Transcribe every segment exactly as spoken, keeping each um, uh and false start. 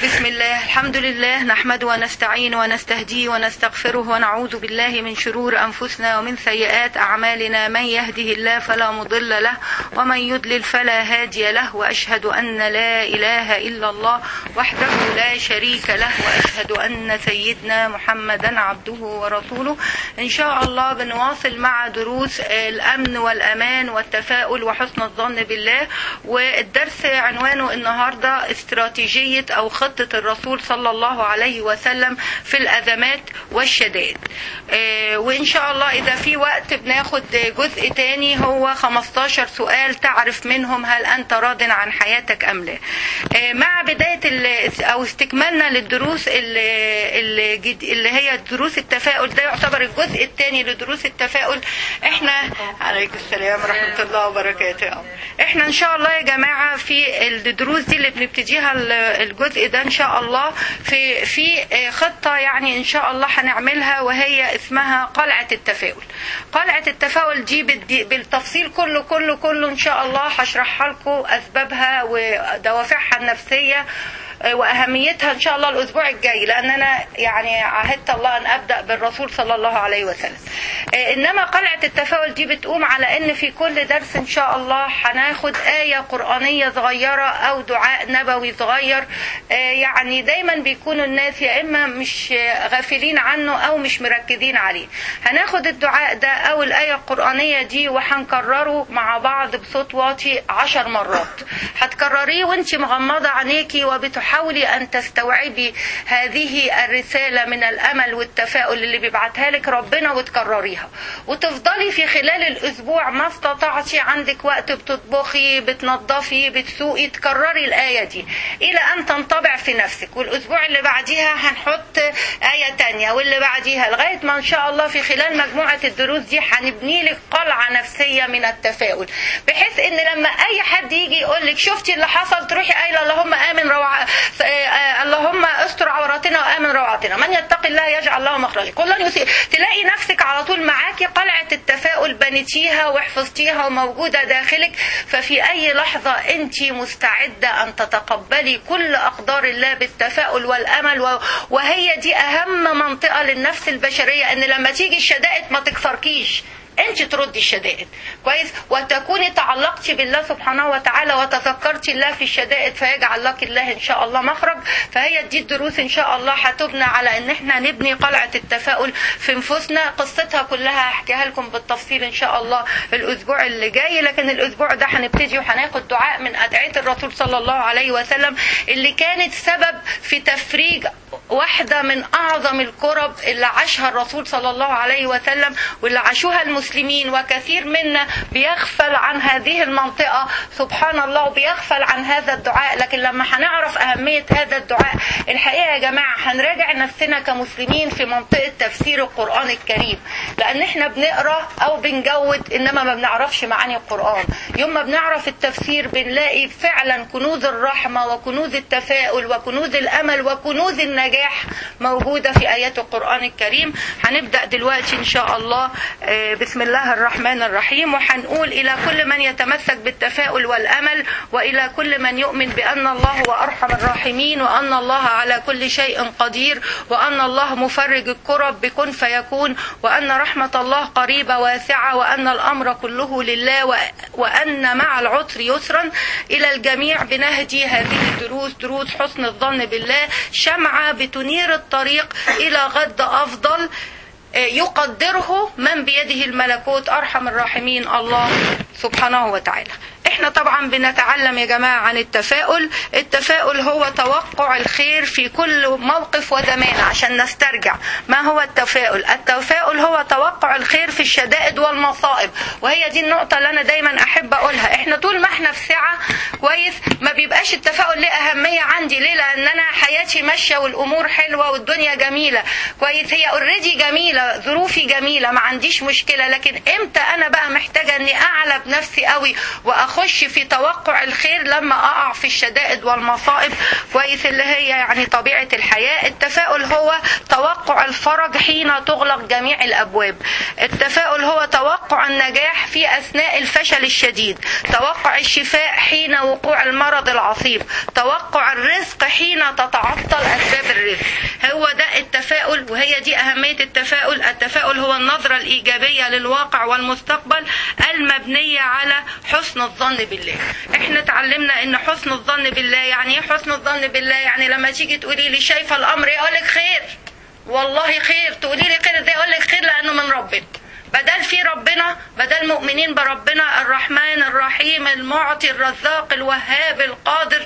بسم الله، الحمد لله، نحمده ونستعين ونستهديه ونستغفره ونعوذ بالله من شرور أنفسنا ومن سيئات أعمالنا. من يهده الله فلا مضل له ومن يضلل فلا هادي له، وأشهد أن لا إله إلا الله وحده لا شريك له، وأشهد أن سيدنا محمدا عبده ورسوله. إن شاء الله بنواصل مع دروس الأمن والأمان والتفاؤل وحسن الظن بالله، والدرس عنوانه النهاردة استراتيجية أو خطة الرسول صلى الله عليه وسلم في الأزمات والشدائد. وإن شاء الله إذا في وقت بناخد جزء تاني هو خمستاشر سؤال تعرف منهم هل أنت راض عن حياتك أم لا. مع بداية أو استكمالنا للدروس اللي, اللي هي دروس التفاؤل، ده يعتبر الجزء الثاني لدروس التفاؤل. احنا عليكم السلام ورحمة الله وبركاته. احنا ان شاء الله يا جماعة في الدروس دي اللي بنبتديها الجزء ده ان شاء الله في في خطة يعني ان شاء الله هنعملها، وهي اسمها قلعة التفاؤل. قلعة التفاؤل دي بالتفصيل كله كله كله ان شاء الله هشرحها لكم اسبابها ودوافعها النفسية وأهميتها إن شاء الله الأسبوع الجاي، لأن أنا يعني عهدت الله أن أبدأ بالرسول صلى الله عليه وسلم. إنما قلعة التفاؤل دي بتقوم على أن في كل درس إن شاء الله هناخد آية قرآنية صغيرة أو دعاء نبوي صغير. يعني دايما بيكونوا الناس يا إما مش غافلين عنه أو مش مركزين عليه. هناخد الدعاء ده أو الآية القرآنية دي وهنكرره مع بعض بصوت واطي عشر مرات. هتكرريه وانت مغمضة عينيكي وبتحاولي حاولي أن تستوعبي هذه الرسالة من الأمل والتفاؤل اللي بيبعتها لك ربنا وتكرريها، وتفضلي في خلال الأسبوع ما استطعتي، عندك وقت بتطبخي بتنظفي بتسوقي، تكرري الآية دي إلى أن تنطبع في نفسك. والأسبوع اللي بعديها هنحط آية تانية، واللي بعديها، لغاية ما إن شاء الله في خلال مجموعة الدروس دي هنبني لك قلعة نفسية من التفاؤل، بحيث إن لما أي حد يجي يقول لك شفتي اللي حصل تروحي قايلة اللهم آمن روعة، اللهم استر عوراتنا وآمن روعاتنا، من يتق الله يجعل له مخرجا، كل يسير. تلاقي نفسك على طول معاكي قلعة التفاؤل بنيتيها وحفظتيها وموجودة داخلك، ففي أي لحظة أنت مستعدة أن تتقبلي كل أقدار الله بالتفاؤل والأمل. وهي دي أهم منطقة للنفس البشرية، أن لما تيجي الشدائد ما تكسركيش، انت تردي الشدائد كويس، وتكوني تعلقتي بالله سبحانه وتعالى وتذكرتي الله في الشدائد فيجعل لك الله ان شاء الله مخرج. فهي دي الدروس ان شاء الله هتبنى على ان احنا نبني قلعة التفاؤل في نفوسنا. قصتها كلها هحكيها لكم بالتفصيل ان شاء الله الاسبوع اللي جاي، لكن الاسبوع ده هنبتدي وهناخد دعاء من ادعية الرسول صلى الله عليه وسلم اللي كانت سبب في تفريج واحدة من اعظم الكرب اللي عاشها الرسول صلى الله عليه وسلم واللي عاشوها المسلمين، وكثير منا بيغفل عن هذه المنطقة سبحان الله وبيغفل عن هذا الدعاء. لكن لما هنعرف أهمية هذا الدعاء الحقيقة يا جماعة هنراجع نفسنا كمسلمين في منطقة تفسير القرآن الكريم، لأن احنا بنقرأ أو بنجود إنما ما بنعرفش معاني القرآن. يوم ما بنعرف التفسير بنلاقي فعلا كنوز الرحمة وكنوز التفاؤل وكنوز الأمل وكنوز النجاح موجودة في آيات القرآن الكريم. هنبدأ دلوقتي إن شاء الله بسم الله الرحمن الرحيم، وحنقول إلى كل من يتمسك بالتفاؤل والأمل، وإلى كل من يؤمن بأن الله هو أرحم الراحمين، وأن الله على كل شيء قدير، وأن الله مفرج الكرب بكن فيكون، وأن رحمة الله قريبة واسعة، وأن الأمر كله لله، وأن مع العسر يسرا. إلى الجميع بنهدي هذه الدروس دروس حسن الظن بالله، شمعة بتنير الطريق إلى غد أفضل يقدره من بيده الملكوت أرحم الراحمين الله سبحانه وتعالى. احنا طبعا بنتعلم يا جماعة عن التفاؤل. التفاؤل هو توقع الخير في كل موقف وزمان. عشان نسترجع ما هو التفاؤل، التفاؤل هو توقع الخير في الشدائد والمصائب، وهي دي النقطة اللي انا دايما احب اقولها. احنا طول ما احنا في سعة كويس ما بيبقاش التفاؤل ليه اهمية عندي. ليه؟ لان انا حياتي ماشية والامور حلوة والدنيا جميلة كويس، هي اوريدي جميلة، ظروفي جميلة، ما عنديش مشكلة. لكن امتى انا بقى محتاجة اني اعلى بنفسي قوي واخش اخش في توقع الخير لما اقع في الشدائد والمصائب، كويس، اللي هي يعني طبيعة الحياة. التفاؤل هو توقع الفرج حين تغلق جميع الابواب. التفاؤل هو توقع النجاح في اثناء الفشل الشديد، توقع الشفاء حين وقوع المرض العصيب، توقع الرزق حين تتعطل اسباب الرزق. هو ده التفاؤل، وهي دي اهمية التفاؤل. التفاؤل هو النظرة الايجابية للواقع والمستقبل المبنية على حسن الظن بالله. احنا اتعلمنا ان حسن الظن بالله يعني ايه؟ حسن الظن بالله يعني لما تيجي تقولي لي شايفة الامر يقولك خير، والله خير، تقولي لي خير ازاي؟ يقولك خير لانه من ربنا، بدل في ربنا، بدل مؤمنين بربنا الرحمن الرحيم المعطي الرزاق الوهاب القادر،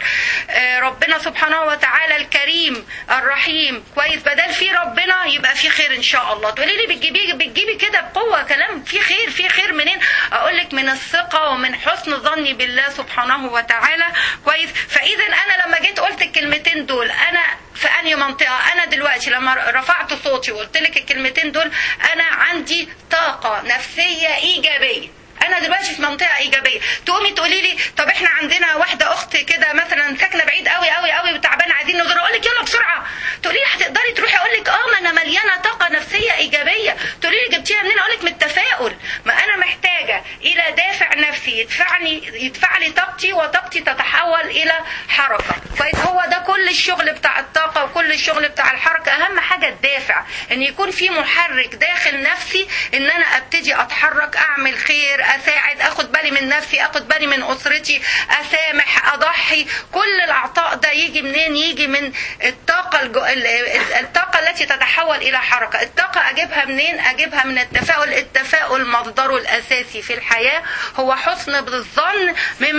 ربنا سبحانه وتعالى الكريم الرحيم، كويس، بدل في ربنا يبقى في خير ان شاء الله. تقولي لي بتجيبي بتجيبي كده بقوه كلام في خير، في خير منين؟ اقول لك من الثقه ومن حسن ظني بالله سبحانه وتعالى، كويس. فاذا انا لما جيت قلت الكلمتين دول، انا في انهي منطقه؟ انا دلوقتي لما رفعت صوتي وقلت لك الكلمتين دول انا عندي طاقه نفسيه ايجابيه، انا دلوقتي في منطقه ايجابيه. تقومي تقولي لي طب احنا عندنا واحده اخت كده مثلا ساكنه بعيد قوي قوي قوي وتعبانه عايزين نزور، اقول لك يلا بسرعه. تقولي لي هتقدري تروحي؟ اقول لك اه، ما انا مليانه طاقه نفسيه ايجابيه. تقولي لي جبتيها منين؟ اقول لك من التفاؤل. ما انا محتاجه الى دافع نفسي يدفعني يدفع لي طاقتي، وطاقتي تتحول الى حركه، كويس. هو ده كل الشغل بتاع الطاقه وكل الشغل بتاع الحركه. اهم حاجه الدافع، ان يكون في محرك داخل نفسي ان انا ابتدي اتحرك، اعمل خير، اساعد، اخد بالي من نفسي، اخد بالي من اسرتي، اسامح، اضحي. كل العطاء ده يجي منين؟ يجي من الطاقه الجو... الطاقه التي تتحول الى حركه. الطاقه اجيبها منين؟ اجيبها من التفاؤل. التفاؤل مصدره الاساسي في الحياه هو حسن الظن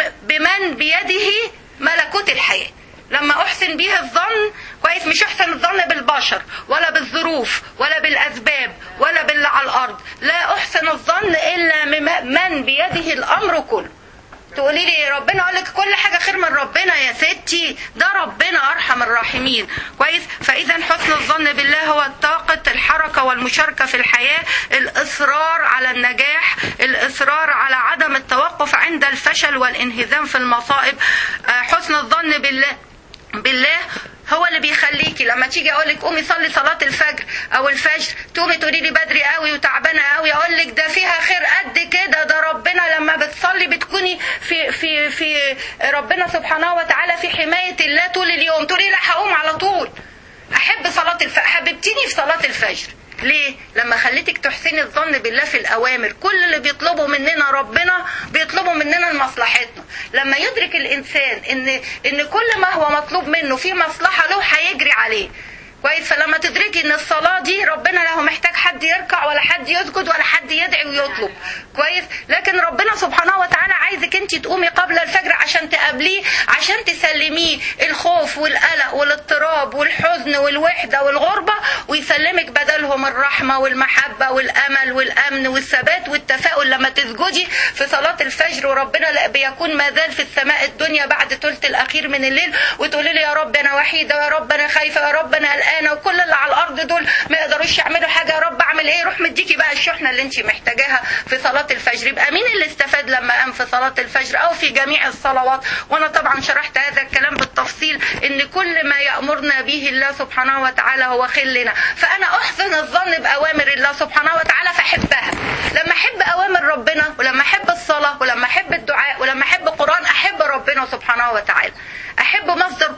بمن بيده ملكوت الحياه. لما احسن به الظن، كويس، مش احسن الظن بالبشر ولا بالظروف ولا بالاسباب ولا باللي على الارض، لا احسن الظن الا من بيده الامر كله. تقولي لي ربنا، اقول لك كل حاجه خير من ربنا يا ستي، ده ربنا ارحم الراحمين، كويس. فاذا حسن الظن بالله هو طاقه الحركه والمشاركه في الحياه، الاصرار على النجاح، الاصرار على عدم التوقف عند الفشل والانهزام في المصائب. حسن الظن بالله بالله هو اللي بيخليكي لما تيجي اقول لك قومي صلي صلاه الفجر او الفجر، تقومي تقولي لي بدري قوي وتعبانه قوي، اقول لك ده فيها خير قد كده، ده ربنا لما بتصلي بتكوني في في في ربنا سبحانه وتعالى في حمايه الله طول اليوم. تقولي لا هقوم على طول، احب صلاه الفجر، حببتيني في صلاه الفجر. ليه؟ لما خليتك تحسني الظن بالله في الأوامر. كل اللي بيطلبه مننا ربنا بيطلبه مننا لمصلحتنا. لما يدرك الإنسان إن إن كل ما هو مطلوب منه في مصلحة له هيجري عليه، كويس. فلما تدركي ان الصلاة دي ربنا لا هو محتاج حد يركع ولا حد يسجد ولا حد يدعي ويطلب، كويس. لكن ربنا سبحانه وتعالى عايزك انت تقومي قبل الفجر عشان تقابليه، عشان تسلميه الخوف والقلق والاضطراب والحزن والوحدة والغربة، ويسلمك بدلهم الرحمة والمحبة والامل والامن والثبات والتفاؤل. لما تسجدي في صلاة الفجر وربنا بيكون ما زال في السماء الدنيا بعد ثلث الاخير من الليل، وتقولي لي يا رب انا وحيدة، يا رب انا خايفة، يا رب انا انا وكل اللي على الارض دول ما يقدروش يعملوا حاجه، يا رب اعمل ايه؟ روح مديكي بقى الشحنه اللي انت محتاجاها في صلاه الفجر. يبقى مين اللي استفاد لما قام في صلاه الفجر او في جميع الصلوات؟ وانا طبعا شرحت هذا الكلام بالتفصيل، ان كل ما يامرنا به الله سبحانه وتعالى هو خير لنا. فانا احسن الظن باوامر الله سبحانه وتعالى فاحبها. لما احب اوامر ربنا، ولما احب الصلاه، ولما احب الدعاء، ولما احب القران، احب ربنا سبحانه وتعالى، احب مصدر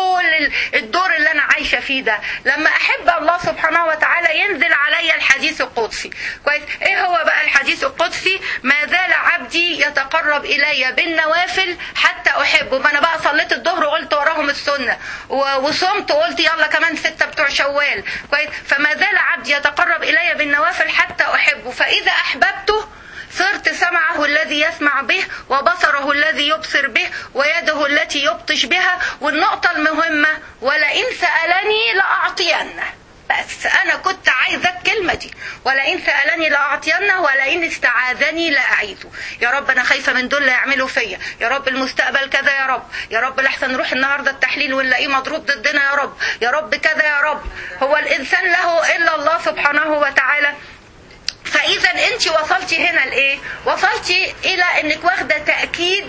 كل الدور اللي انا عايشه فيه ده. لما احب الله سبحانه وتعالى ينزل علي الحديث القدسي، كويس. ايه هو بقى الحديث القدسي؟ ما زال عبدي يتقرب الي بالنوافل حتى احبه. ما انا بقى صليت الظهر وقلت وراهم السنه، وصمت وقلت يلا كمان ستة بتوع شوال، كويس. فما زال عبدي يتقرب الي بالنوافل حتى احبه، فاذا احببته صرت سمعه الذي يسمع به، وبصره الذي يبصر به، ويده التي يبطش بها. والنقطة المهمة، ولئن سألني لأعطينه. بس أنا كنت عايزة الكلمة دي، ولئن سألني لأعطينه، ولئن استعاذني لأعيذه. يا رب أنا خايفة من دول لا يعملوا فيا، يا رب المستقبل كذا، يا رب يا رب لحسن نروح النهاردة التحليل ونلاقيه مضروب ضدنا، يا رب يا رب كذا يا رب. هو الإنسان له إلا الله سبحانه وتعالى. فإذا أنت وصلتي هنا لإيه؟ وصلتي إلى أنك واخدة تأكيد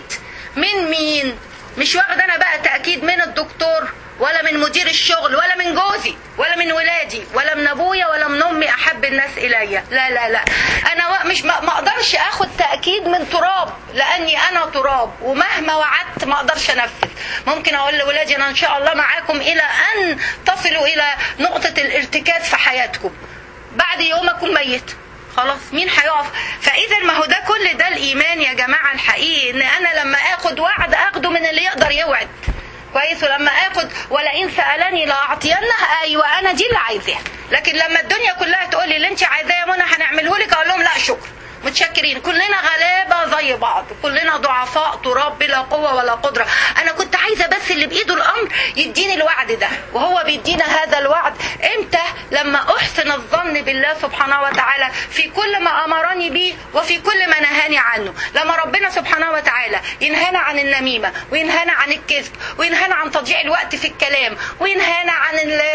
من مين؟ مش واخد انا بقى تأكيد من الدكتور ولا من مدير الشغل ولا من جوزي ولا من ولادي ولا من ابويا ولا من امي احب الناس الي. لا لا لا، انا مش ما اقدرش اخد تأكيد من تراب، لاني انا تراب ومهما وعدت ما اقدرش انفذ. ممكن اقول لولادي انا ان شاء الله معاكم الى ان تصلوا الى نقطة الارتكاز في حياتكم، بعد يوم اكون ميت خلاص مين هيقف؟ فاذا ما هو ده كل ده الايمان يا جماعة الحقيقي، ان انا لما اخد وعد اخده من اللي يقدر يوعد كويس، ولما اخد ولئن سألني لاعطينه، ايوه انا دي اللي عايزاها. لكن لما الدنيا كلها تقول لي اللي انت عايزاه يا منى هنعمله لك، اقول لهم لا شكرا متشكرين، كلنا غلابة زي بعض، كلنا ضعفاء تراب بلا قوة ولا قدرة. انا كنت عايزة بس اللي بايده الامر يديني الوعد ده، وهو بيدينا هذا الوعد امتى؟ لما احسن الظن بالله سبحانه وتعالى في كل ما امرني به وفي كل ما نهاني عنه. لما ربنا سبحانه وتعالى ينهانا عن النميمة، وينهانا عن الكذب، وينهانا عن تضييع الوقت في الكلام، وينهانا عن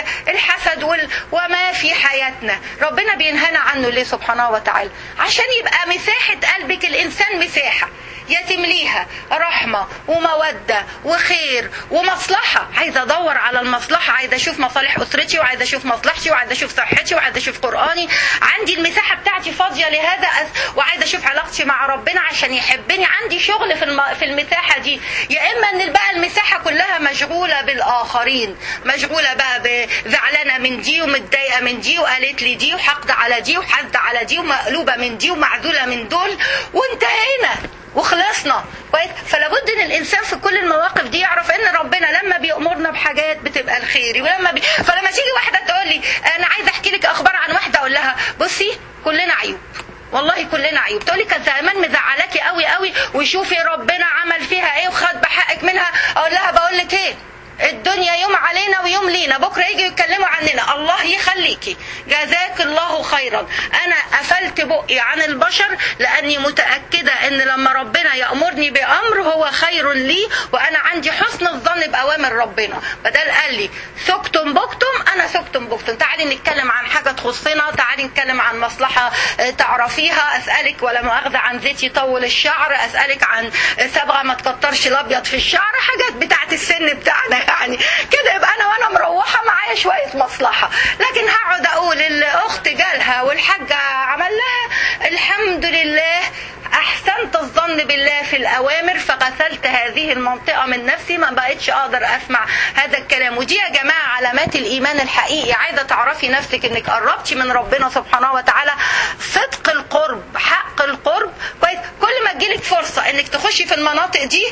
الحسد وال... وما في حياتنا، ربنا بينهانا عنه ليه سبحانه وتعالى؟ عشان يبقى مساحة قلبك الإنسان مساحة يتمليها رحمة ومودة وخير ومصلحة. عايزة أدور على المصلحة، عايزة أشوف مصالح أسرتي، وعايزة أشوف مصلحتي، وعايزة أشوف صحتي، وعايزة أشوف قرآني، عندي المساحة بتاعتي فاضية لهذا، وعايزة أشوف علاقتي مع ربنا عشان يحبني، عندي شغل في الم... في المساحة دي. يا إما إن بقى المساحة كلها مشغولة بالآخرين، مشغولة بقى زعلانة من دي ومتضايقة من دي وقالت لي دي وحقد على دي وحاسدة على دي ومقلوبة من دي ومعزولة من دول، وانتهينا وخلصنا كويس. فلابد ان الانسان في كل المواقف دي يعرف ان ربنا لما بيأمرنا بحاجات بتبقى الخير، ولما بي... فلما تيجي واحده تقول لي انا عايزه احكي لك اخبار عن واحده، اقول لها بصي كلنا عيوب، والله كلنا عيوب. تقول لي كان زمان مزعلاكي قوي قوي وشوفي ربنا عمل فيها ايه وخد بحقك منها، اقول لها بقول لك ايه، الدنيا يوم علينا ويوم لينا، بكره يجي يتكلموا عننا، الله يخليكي جزاك الله خيرا. انا قفلت بقي عن البشر لاني متاكده ان لما ربنا يامرني بامر هو خير لي، وانا عندي حسن الظن باوامر ربنا. بدل قال لي سكتم بكتم، انا سكتم بكتم. تعالي نتكلم عن حاجه تخصنا، تعالي نتكلم عن مصلحه تعرفيها، اسالك ولا مؤاخذه عن زيت يطول الشعر، اسالك عن صبغه ما تكترش الابيض في الشعر، حاجات بتاعت السن بتاعنا يعني كده. يبقى انا وانا مروحه معايا شويه مصلحه، لكن هقعد اقول الاخت جالها والحاجه عمل لها، الحمد لله احسنت الظن بالله في الاوامر فغسلت هذه المنطقه من نفسي، ما بقتش اقدر اسمع هذا الكلام. ودي يا جماعه علامات الايمان الحقيقي. عايزه تعرفي نفسك انك قربتي من ربنا سبحانه وتعالى، صدق القرب، حق القرب كويس. كل ما تجيلك فرصه انك تخشي في المناطق دي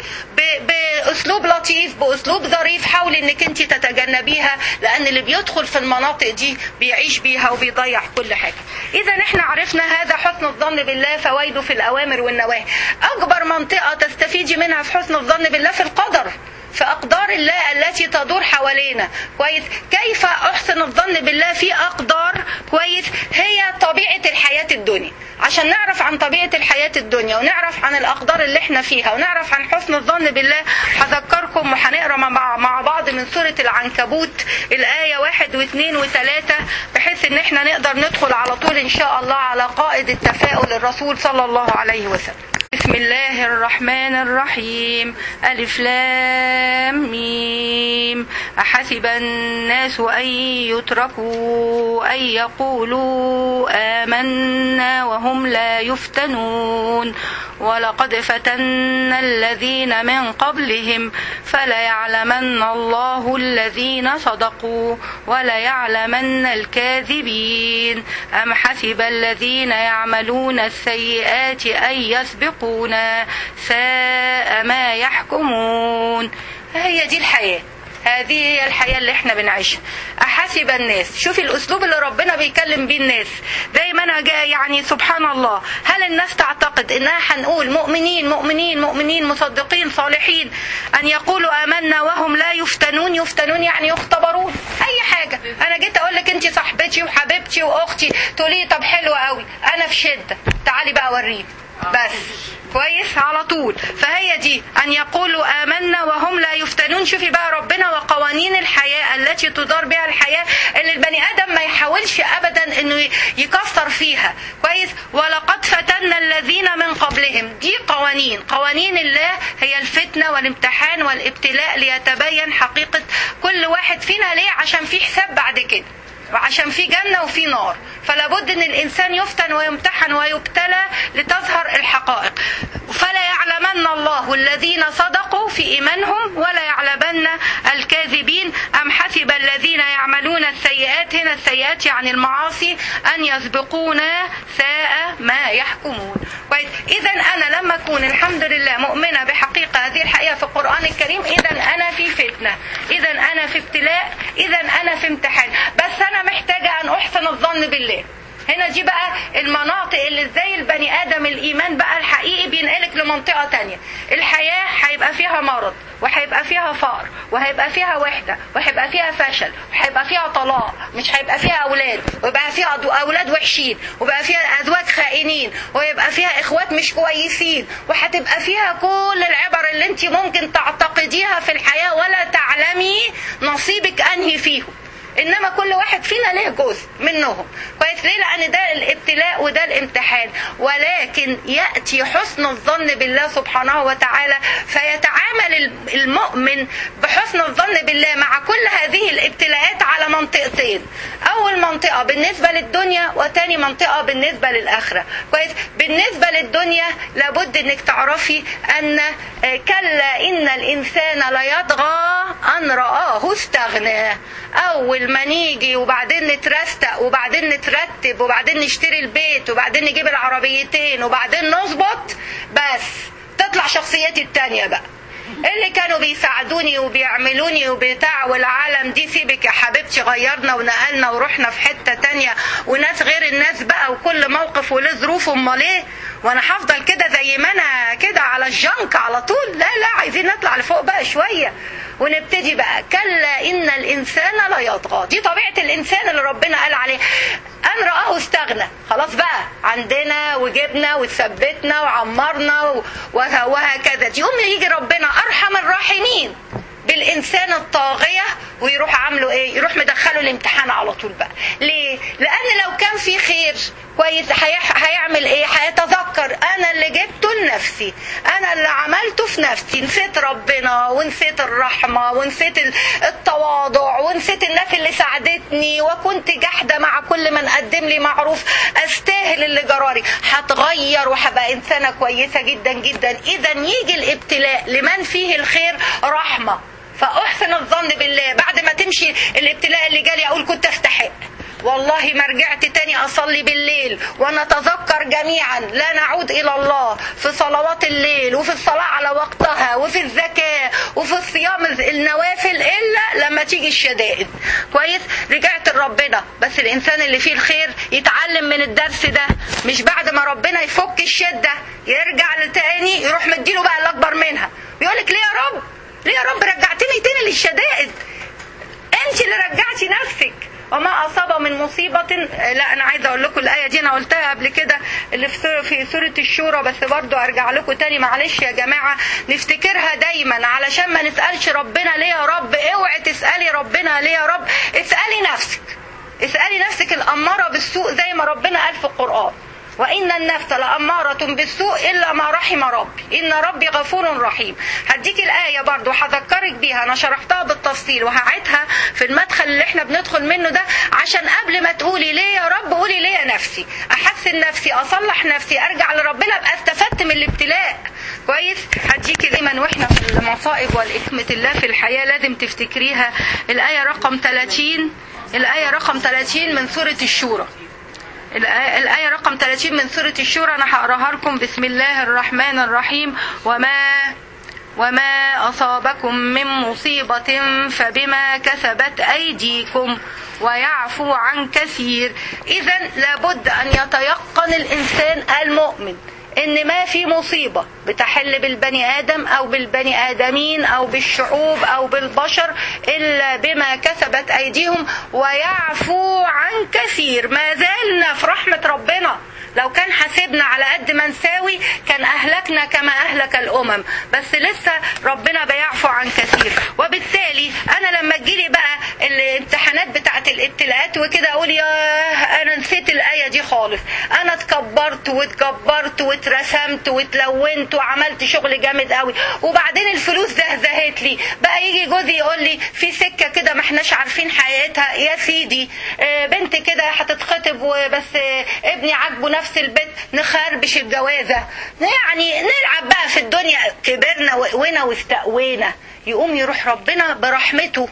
باسلوب لطيف، باسلوب ظريف، حاولي انك انت تتجنبيها، لان اللي بيدخل في المناطق دي بيعيش بيها وبيضيع كل حاجه. اذا احنا عرفنا هذا حسن الظن بالله، فوائده في الاوامر والنواهي. اكبر منطقه تستفيدي منها في حسن الظن بالله في القدر، في أقدار الله التي تدور حوالينا كويس. كيف أحسن الظن بالله في أقدار كويس؟ هي طبيعة الحياة الدنيا. عشان نعرف عن طبيعة الحياة الدنيا ونعرف عن الأقدار اللي احنا فيها ونعرف عن حسن الظن بالله، هذكركم وهنقرأ مع بعض من سورة العنكبوت الآية واحد واثنين وثلاثة، بحيث ان احنا نقدر ندخل على طول ان شاء الله على قائد التفاؤل الرسول صلى الله عليه وسلم. بسم الله الرحمن الرحيم. ألف لام ميم. أحسب الناس أن يتركوا أن يقولوا آمنا وهم لا يفتنون ولقد فتنا الذين من قبلهم فليعلمن الله الذين صدقوا وليعلمن الكاذبين. أم حسب الذين يعملون السيئات أن يسبقوا ساء ما يحكمون. هي دي الحياة، هذه هي الحياة اللي احنا بنعيشها. أحسب الناس، شوفي الأسلوب اللي ربنا بيكلم بيه الناس. دايما أنا يعني سبحان الله، هل الناس تعتقد انها هنقول مؤمنين مؤمنين مؤمنين مصدقين صالحين أن يقولوا آمنا وهم لا يفتنون؟ يفتنون يعني يختبرون أي حاجة. أنا جيت أقول لك أنت صاحبتي وحبيبتي وأختي، تقولي طب حلوة قوي، أنا في شدة، تعالي بقى أوريك بس كويس على طول. فهي دي أن يقولوا آمنا وهم لا يفتنون. شوفي بقى ربنا وقوانين الحياة التي تدار بها الحياة، اللي البني آدم ما يحاولش أبدا أنه يكسر فيها كويس. ولقد فتنا الذين من قبلهم، دي قوانين قوانين الله، هي الفتنة والامتحان والابتلاء ليتبين حقيقة كل واحد فينا. ليه؟ عشان في حساب بعد كده، وعشان في جنة وفي نار، فلا بد ان الانسان يفتن ويمتحن ويبتلى لتظهر الحقائق. فلا يعلمن الله الذين صدقوا في ايمانهم ولا يعلمن الكاذبين. ام حسب الذين يعملون السيئات، هنا السيئات يعني المعاصي، ان يسبقونا ساء ما يحكمون. اذا انا لما اكون الحمد لله مؤمنة بحقيقة هذه الحقيقة في القرآن الكريم، اذا انا في فتنة، اذا انا في ابتلاء، اذا انا في امتحان، بس انا محتاجة ان احسن الظن بالله. هنا دي بقى المناطق اللي ازاي البني ادم الايمان بقى الحقيقي بينقلك لمنطقة تانية. الحياة هيبقى فيها مرض، وهيبقى فيها فقر، وهيبقى فيها وحدة، وهيبقى فيها فشل، وهيبقى فيها طلاق، مش هيبقى فيها اولاد، ويبقى فيها اولاد وحشين، ويبقى فيها ازواج خائنين، ويبقى فيها اخوات مش كويسين، وهتبقى فيها كل العبر اللي انت ممكن تعتقديها في الحياة ولا تعلمي نصيبك انهي فيهم. انما كل واحد فينا له جزء منهم. كويس؟ ليه؟ لان ده الابتلاء وده الامتحان. ولكن ياتي حسن الظن بالله سبحانه وتعالى، فيتعامل المؤمن بحسن الظن بالله مع كل هذه الابتلاءات على منطقتين. اول منطقه بالنسبه للدنيا، وتاني منطقه بالنسبه للاخره. كويس؟ بالنسبه للدنيا لابد انك تعرفي ان كلا ان الانسان ليطغى ان رآه استغنى. اول ما نيجي وبعدين نترستق وبعدين نترتب وبعدين نشتري البيت وبعدين نجيب العربيتين وبعدين نظبط، بس تطلع شخصيتي التانية بقى، اللي كانوا بيساعدوني وبيعملوني وبتاع والعالم دي سيبك يا حبيبتي، غيرنا ونقلنا ورحنا في حتة تانية وناس غير الناس بقى، وكل موقف وله ظروف. امال ايه؟ وانا هفضل كده زي ما انا كده على الجنك على طول؟ لا لا، عايزين نطلع لفوق بقى شوية ونبتدي بقى. كلا إن الإنسان لا يطغى، دي طبيعة الإنسان اللي ربنا قال عليه أن رآه استغنى. خلاص بقى عندنا وجبنا وثبتنا وعمرنا وهكذا. يقوم يجي ربنا أرحم الراحمين بالإنسان الطاغية ويروح عامله إيه؟ يروح مدخله الامتحان على طول بقى. ليه؟ لأن لو كان في خير كويس هيعمل إيه؟ هيتذكر أنا اللي جبته لنفسي، أنا اللي عملته في نفسي، نسيت ربنا ونسيت الرحمة ونسيت التواضع ونسيت الناس اللي ساعدتني، وكنت جحدة مع كل من قدم لي معروف، أستاهل اللي جراري. هتغير وهبقى إنسانة كويسة جدا جدا. إذا يجي الابتلاء لمن فيه الخير رحمة، فأحسن الظن بالله. بعد ما تمشي الابتلاء اللي جالي أقول كنت أستحق، والله ما رجعت تاني أصلي بالليل. ونتذكر جميعا لا نعود إلى الله في صلوات الليل وفي الصلاة على وقتها وفي الزكاة وفي الصيام النوافل إلا لما تيجي الشدائد. كويس؟ رجعت لربنا. بس الإنسان اللي فيه الخير يتعلم من الدرس ده، مش بعد ما ربنا يفك الشدة يرجع لتاني يروح مديله بقى الأكبر منها ويقولك ليه يا رب؟ ليه يا رب رجعتني تاني للشدائد؟ انت اللي رجعتي نفسك. وما أصاب من مصيبة، لا أنا عايزة أقول لكم الآية دي أنا قلتها قبل كده اللي في سورة الشورى، بس برضو أرجع لكم تاني معلش يا جماعة نفتكرها دايما علشان ما نسألش ربنا ليه يا رب. اوعي تسألي ربنا ليه يا رب، اسألي نفسك، اسألي نفسك الأمارة بالسوء زي ما ربنا قال في القرآن، وإن النفس لأمارة بالسوء إلا ما رحم ربي إن ربي غفور رحيم. هديك الآية برضو هذكرك بيها، أنا شرحتها بالتفصيل وهعيدها في المدخل اللي احنا بندخل منه ده، عشان قبل ما تقولي ليه يا رب قولي ليه يا نفسي، أحسن نفسي، أصلح نفسي، أرجع لربنا أبقى استفدت من الابتلاء. كويس؟ هديك دايما واحنا في المصائب والإكمة الله في الحياة لازم تفتكريها الآية رقم ثلاثين، الآية رقم ثلاثين من سورة الشورى. الآية رقم ثلاثين من سورة الشورى أنا هقراها لكم. بسم الله الرحمن الرحيم. وما وما أصابكم من مصيبة فبما كسبت أيديكم ويعفو عن كثير. إذا لابد أن يتيقن الإنسان المؤمن إن ما في مصيبة بتحل بالبني آدم أو بالبني آدمين أو بالشعوب أو بالبشر إلا بما كسبت أيديهم ويعفو عن كثير. ما زالنا في رحمة ربنا. لو كان حاسبنا على قد ما نساوي كان أهلكنا كما أهلك الأمم، بس لسه ربنا بيعفو عن كثير. وبالتالي أنا لما تجيلي بقى الامتحانات بتاعت الابتلاءات وكده أقول يا أنا نسيت الآية دي خالص، أنا اتكبرت وكبرت واتكبرت واترسمت واتلونت وعملت شغل جامد قوي، وبعدين الفلوس زهزهت لي، بقى يجي جوزي يقول لي في سكه كده ما احناش عارفين حياتها. يا سيدي بنت كده هتتخطب وبس ابني عاجبه نفس البيت، نخربش الجوازه، يعني نلعب بقى في الدنيا، كبرنا وقوينا واستقوينا. يقوم يروح ربنا برحمته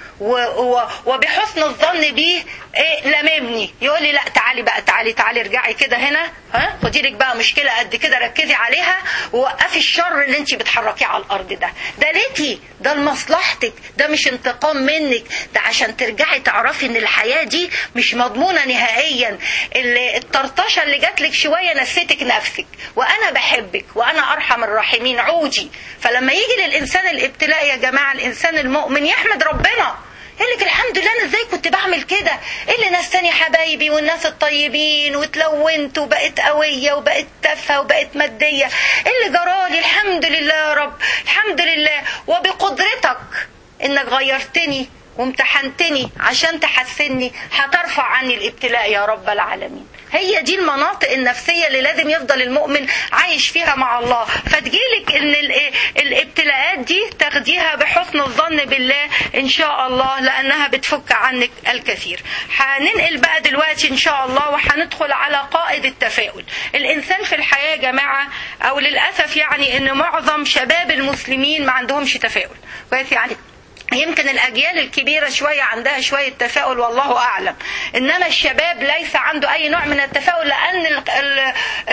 وبحسن الظن بيه ايه لممني، يقول لي لا تعالي بقى، تعالي تعالي ارجعي كده هنا، ها خدي لك بقى مشكله قد كده ركزي عليها ووقفي الشر اللي انت بتحركيه على الارض ده، ده ليكي، ده لمصلحتك، ده مش انتقام منك، ده عشان ترجعي تعرفي ان الحياه دي مش مضمونه نهائيا. الطرطشه اللي جات لك شويه نسيتك نفسك، وانا بحبك وانا ارحم الراحمين، عودي. فلما يجي للانسان الابتلاء يا جماعه، الانسان المؤمن يحمد ربنا، يقول لك الحمد لله انا ازاي كنت بعمل كده، ايه اللي نساني حبايبي والناس الطيبين واتلونت وبقيت قويه وبقيت تافهه وبقيت ماديه، ايه اللي جرالي، الحمد لله يا رب، الحمد لله. وبقدرتك انك غيرتني وامتحنتني عشان تحسني، هترفع عني الابتلاء يا رب العالمين. هي دي المناطق النفسية اللي لازم يفضل المؤمن عايش فيها مع الله. فتجيلك ان الابتلاءات دي تاخديها بحسن الظن بالله ان شاء الله، لانها بتفك عنك الكثير. هننقل بقى دلوقتي ان شاء الله وهندخل على قائد التفاؤل. الانسان في الحياة يا جماعة، او للأسف يعني ان معظم شباب المسلمين ما عندهمش تفاؤل كويس، يعني يمكن الأجيال الكبيرة شوية عندها شوية تفاؤل والله أعلم، إنما الشباب ليس عنده أي نوع من التفاؤل، لأن ال ال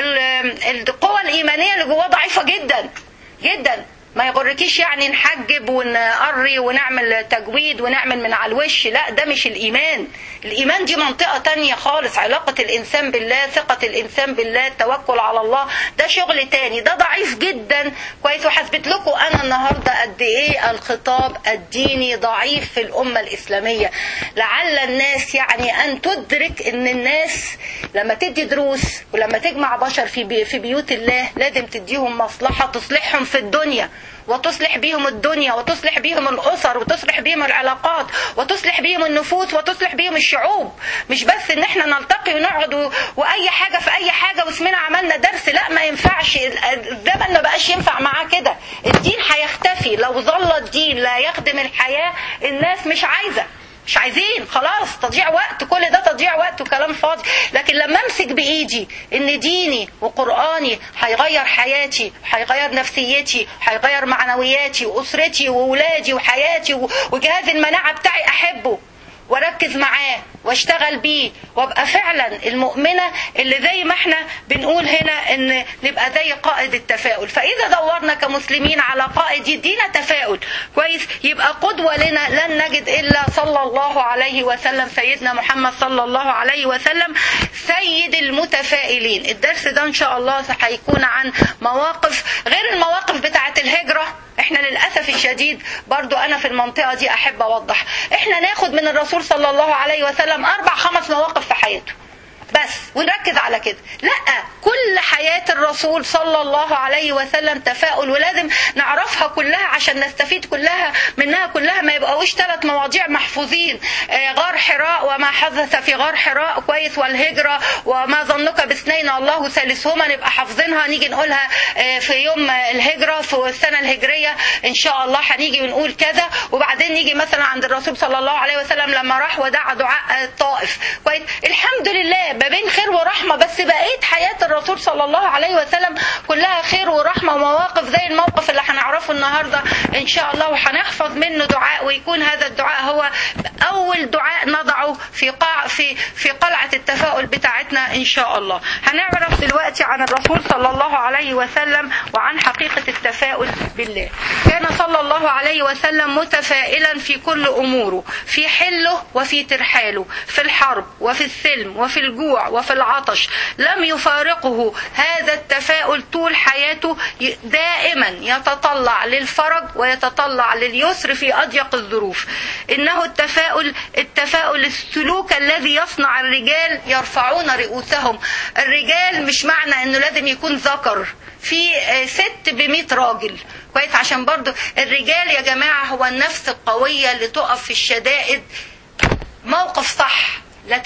ال القوة الإيمانية اللي جواه ضعيفة جدا جدا. ما يغركيش يعني نحجب ونقري ونعمل تجويد ونعمل من على الوش، لا ده مش الإيمان. الإيمان دي منطقة تانية خالص، علاقة الإنسان بالله، ثقة الإنسان بالله، التوكل على الله، ده شغل تاني، ده ضعيف جدا كويس. وحسبت لكم أنا النهاردة قد إيه الخطاب الديني ضعيف في الأمة الإسلامية. لعل الناس يعني أن تدرك أن الناس لما تدي دروس ولما تجمع بشر في بي في بيوت الله لازم تديهم مصلحة تصلحهم في الدنيا، وتصلح بيهم الدنيا، وتصلح بيهم الأسر، وتصلح بيهم العلاقات، وتصلح بيهم النفوس، وتصلح بيهم الشعوب. مش بس ان احنا نلتقي ونقعد و... واي حاجة في اي حاجة واسمنا عملنا درس، لا ما ينفعش، الزمن ما بقاش ينفع معاه كده. الدين هيختفي لو ظل الدين لا يخدم الحياة. الناس مش عايزة مش عايزين، خلاص تضييع وقت، كل ده تضييع وقت وكلام فاضي. لكن لما امسك بايدي ان ديني وقرآني هيغير حياتي، هيغير نفسيتي، هيغير معنوياتي واسرتي وولادي وحياتي وجهاز المناعة بتاعي، احبه واركز معاه واشتغل بيه، وابقى فعلا المؤمنة اللي زي ما احنا بنقول هنا ان نبقى زي قائد التفاؤل. فاذا دورنا كمسلمين على قائد يدينا تفاؤل كويس، يبقى قدوة لنا لن نجد الا صلى الله عليه وسلم، سيدنا محمد صلى الله عليه وسلم سيد المتفائلين. الدرس ده ان شاء الله هيكون عن مواقف غير المواقف بتاعة الهجرة. احنا للأسف الشديد برضو انا في المنطقة دي احب اوضح، احنا ناخد من الرسول صلى الله عليه وسلم اربع خمس مواقف في حياته بس ونركز على كده. لا، كل حياة الرسول صلى الله عليه وسلم تفاؤل، ولازم نعرفها كلها عشان نستفيد كلها منها كلها، ما يبقاوش ثلاث مواضيع محفوظين. غار حراء وما حدث في غار حراء كويس، والهجرة وما ظنك باثنين الله ثالثهما، نبقى حافظينها نيجي نقولها في يوم الهجرة في السنة الهجرية ان شاء الله هنيجي ونقول كذا. وبعدين نيجي مثلا عند الرسول صلى الله عليه وسلم لما راح ودعا دعاء الطائف كويس، الحمد لله ما بين خير ورحمة. بس بقيت حياة الرسول صلى الله عليه وسلم كلها خير ورحمة ومواقف زي الموقف اللي هنعرفه النهاردة إن شاء الله، وهنحفظ منه دعاء، ويكون هذا الدعاء هو أول دعاء نضعه في قاع في في قلعة التفاؤل بتاعتنا إن شاء الله. هنعرف دلوقتي عن الرسول صلى الله عليه وسلم وعن حقيقة التفاؤل بالله. كان صلى الله عليه وسلم متفائلا في كل أموره، في حله وفي ترحاله، في الحرب وفي السلم وفي الجوع وفي العطش. لم يفارقه هذا التفاؤل طول حياته، دائما يتطلع للفرج ويتطلع لليسر في أضيق الظروف. إنه التفاؤل التفاؤل السلوك الذي يصنع الرجال يرفعون رؤوسهم. الرجال مش معنى إنه لازم يكون ذكر، في ست بمئة راجل كويس، عشان برضو الرجال يا جماعة هو النفس القوية اللي تقف في الشدائد موقف صح، لا تستخبى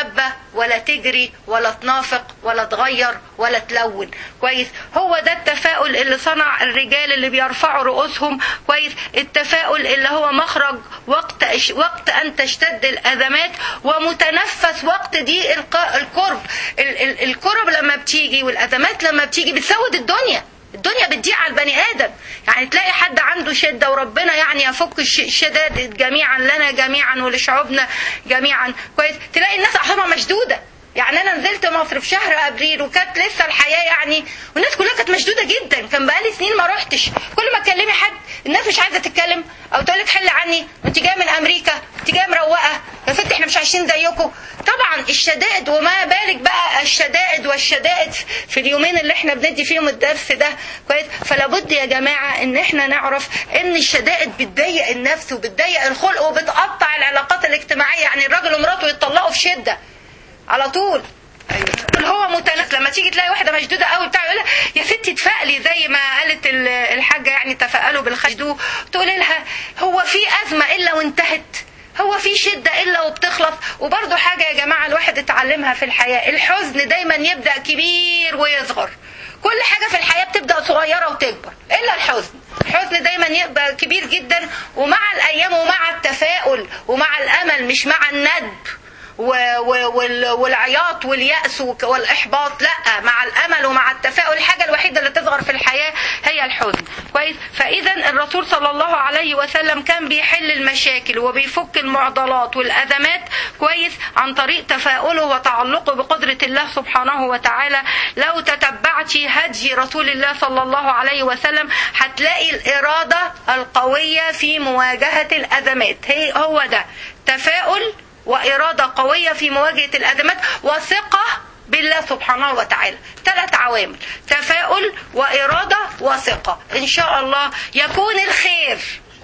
تتخبى ولا تجري ولا تنافق ولا تغير ولا تلون. كويس؟ هو ده التفاؤل اللي صنع الرجال اللي بيرفعوا رؤوسهم. كويس؟ التفاؤل اللي هو مخرج وقت وقت ان تشتد الازمات، ومتنفس وقت دي الكرب. الكرب لما بتيجي والازمات لما بتيجي بتسود الدنيا، الدنيا بتضيع على البني ادم. يعني تلاقي حد عنده شده وربنا يعني يفك الشدائد جميعا لنا جميعا ولشعوبنا جميعا. كويس؟ تلاقي الناس اعصابها مشدوده. يعني انا نزلت مصر في شهر ابريل وكانت لسه الحياه يعني، والناس كلها كانت مشدوده جدا. كان بقالي سنين ما روحتش. كل ما تكلمي حد الناس مش عايزه تتكلم، او تقول لك حل عني، انت جايه من امريكا، انت جايه مروقه، يا ست احنا مش عايشين زيكم. طبعا الشدائد، وما بالك بقى الشدائد والشدائد في اليومين اللي احنا بندي فيهم الدرس ده. كويس؟ فلا بد يا جماعه ان احنا نعرف ان الشدائد بتضيق النفس وبتضيق الخلق وبتقطع العلاقات الاجتماعيه. يعني الراجل ومراته يتطلقوا في شده على طول. أيوة. هو متناسق. لما تيجي تلاقي واحده مشدوده قوي بتاع يقول لها يا ستي تفائلي زي ما قالت الحاجه، يعني تفائلوا بالخير. تقول لها هو في ازمه الا وانتهت؟ هو في شده الا وبتخلص؟ وبرضه حاجه يا جماعه الواحد اتعلمها في الحياه، الحزن دايما يبدا كبير ويصغر. كل حاجه في الحياه بتبدا صغيره وتكبر الا الحزن. الحزن دايما يبقى كبير جدا، ومع الايام ومع التفاؤل ومع الامل، مش مع الندب والعياط واليأس والإحباط. لا، مع الأمل ومع التفاؤل. الحاجة الوحيدة اللي تصغر في الحياة هي الحزن. كويس؟ فإذا الرسول صلى الله عليه وسلم كان بيحل المشاكل وبيفك المعضلات والأزمات. كويس؟ عن طريق تفاؤله وتعلقه بقدرة الله سبحانه وتعالى. لو تتبعتي هدي رسول الله صلى الله عليه وسلم هتلاقي الإرادة القوية في مواجهة الأزمات. هي هو ده تفاؤل وإرادة قوية في مواجهة الأزمات، وثقة بالله سبحانه وتعالى. ثلاث عوامل: تفاؤل وإرادة وثقة. إن شاء الله يكون الخير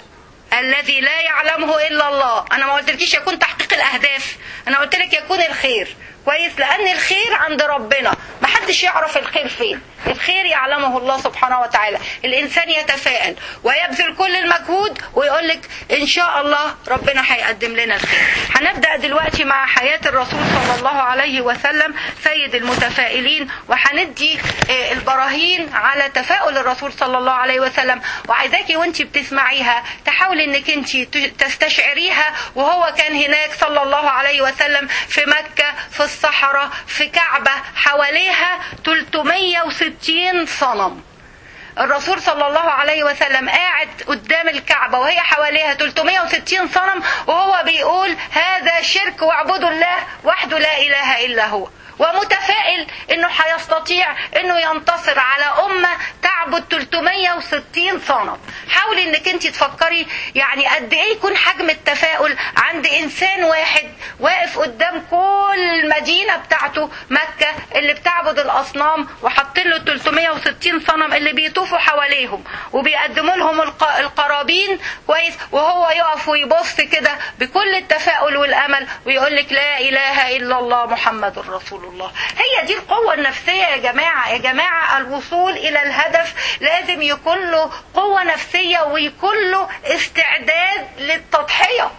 الذي لا يعلمه إلا الله. أنا ما قلتلكيش يكون تحقيق الأهداف، أنا قلت لك يكون الخير. كويس؟ لأن الخير عند ربنا، ما حدش يعرف الخير فين. الخير يعلمه الله سبحانه وتعالى. الإنسان يتفائل ويبذل كل المجهود ويقول لك إن شاء الله ربنا هيقدم لنا الخير. هنبدأ دلوقتي مع حياة الرسول صلى الله عليه وسلم سيد المتفائلين، وهندي البراهين على تفاؤل الرسول صلى الله عليه وسلم. وعايزاكي وانتي بتسمعيها تحاولي انك انتي تستشعريها وهو كان هناك صلى الله عليه وسلم في مكة، في الصحراء، في كعبة حواليها ثلاثمية وستين صنم. الرسول صلى الله عليه وسلم قاعد قدام الكعبة وهي حواليها ثلاثمية وستين صنم، وهو بيقول هذا شرك واعبدوا الله وحده لا إله إلا هو. ومتفائل انه هيستطيع انه ينتصر على امة تعبد ثلاثمية وستين صنم. حاولي انك انت تفكري يعني قد ايه يكون حجم التفاؤل عند انسان واحد واقف قدام كل المدينة بتاعته مكة اللي بتعبد الاصنام، وحاطين له ثلاثمية وستين صنم اللي بيطوفوا حواليهم وبيقدموا لهم القرابين. كويس؟ وهو يقف ويبص كده بكل التفاؤل والامل ويقول لك لا اله الا الله محمد رسول الله. الله. هي دي القوة النفسية يا جماعة. يا جماعة الوصول إلى الهدف لازم يكون له قوة نفسية ويكون له استعداد للتضحية.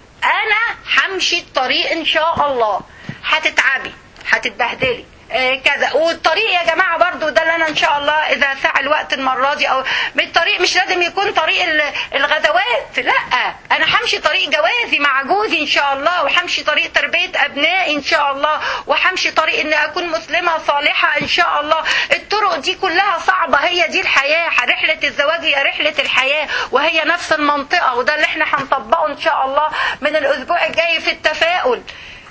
أنا همشي الطريق إن شاء الله، هتتعبي، هتتبهدلي كذا. والطريق يا جماعة برضو ده اللي أنا إن شاء الله إذا ساع الوقت المرة دي، أو بالطريق مش لازم يكون طريق الغدوات، لا، أنا همشي طريق جوازي مع جوزي إن شاء الله، وهمشي طريق تربية أبنائي إن شاء الله، وهمشي طريق إن أكون مسلمة صالحة إن شاء الله. الطرق دي كلها صعبة، هي دي الحياة. رحلة الزواج هي رحلة الحياة وهي نفس المنطقة، وده اللي احنا هنطبقه إن شاء الله من الأسبوع الجاي في التفاؤل.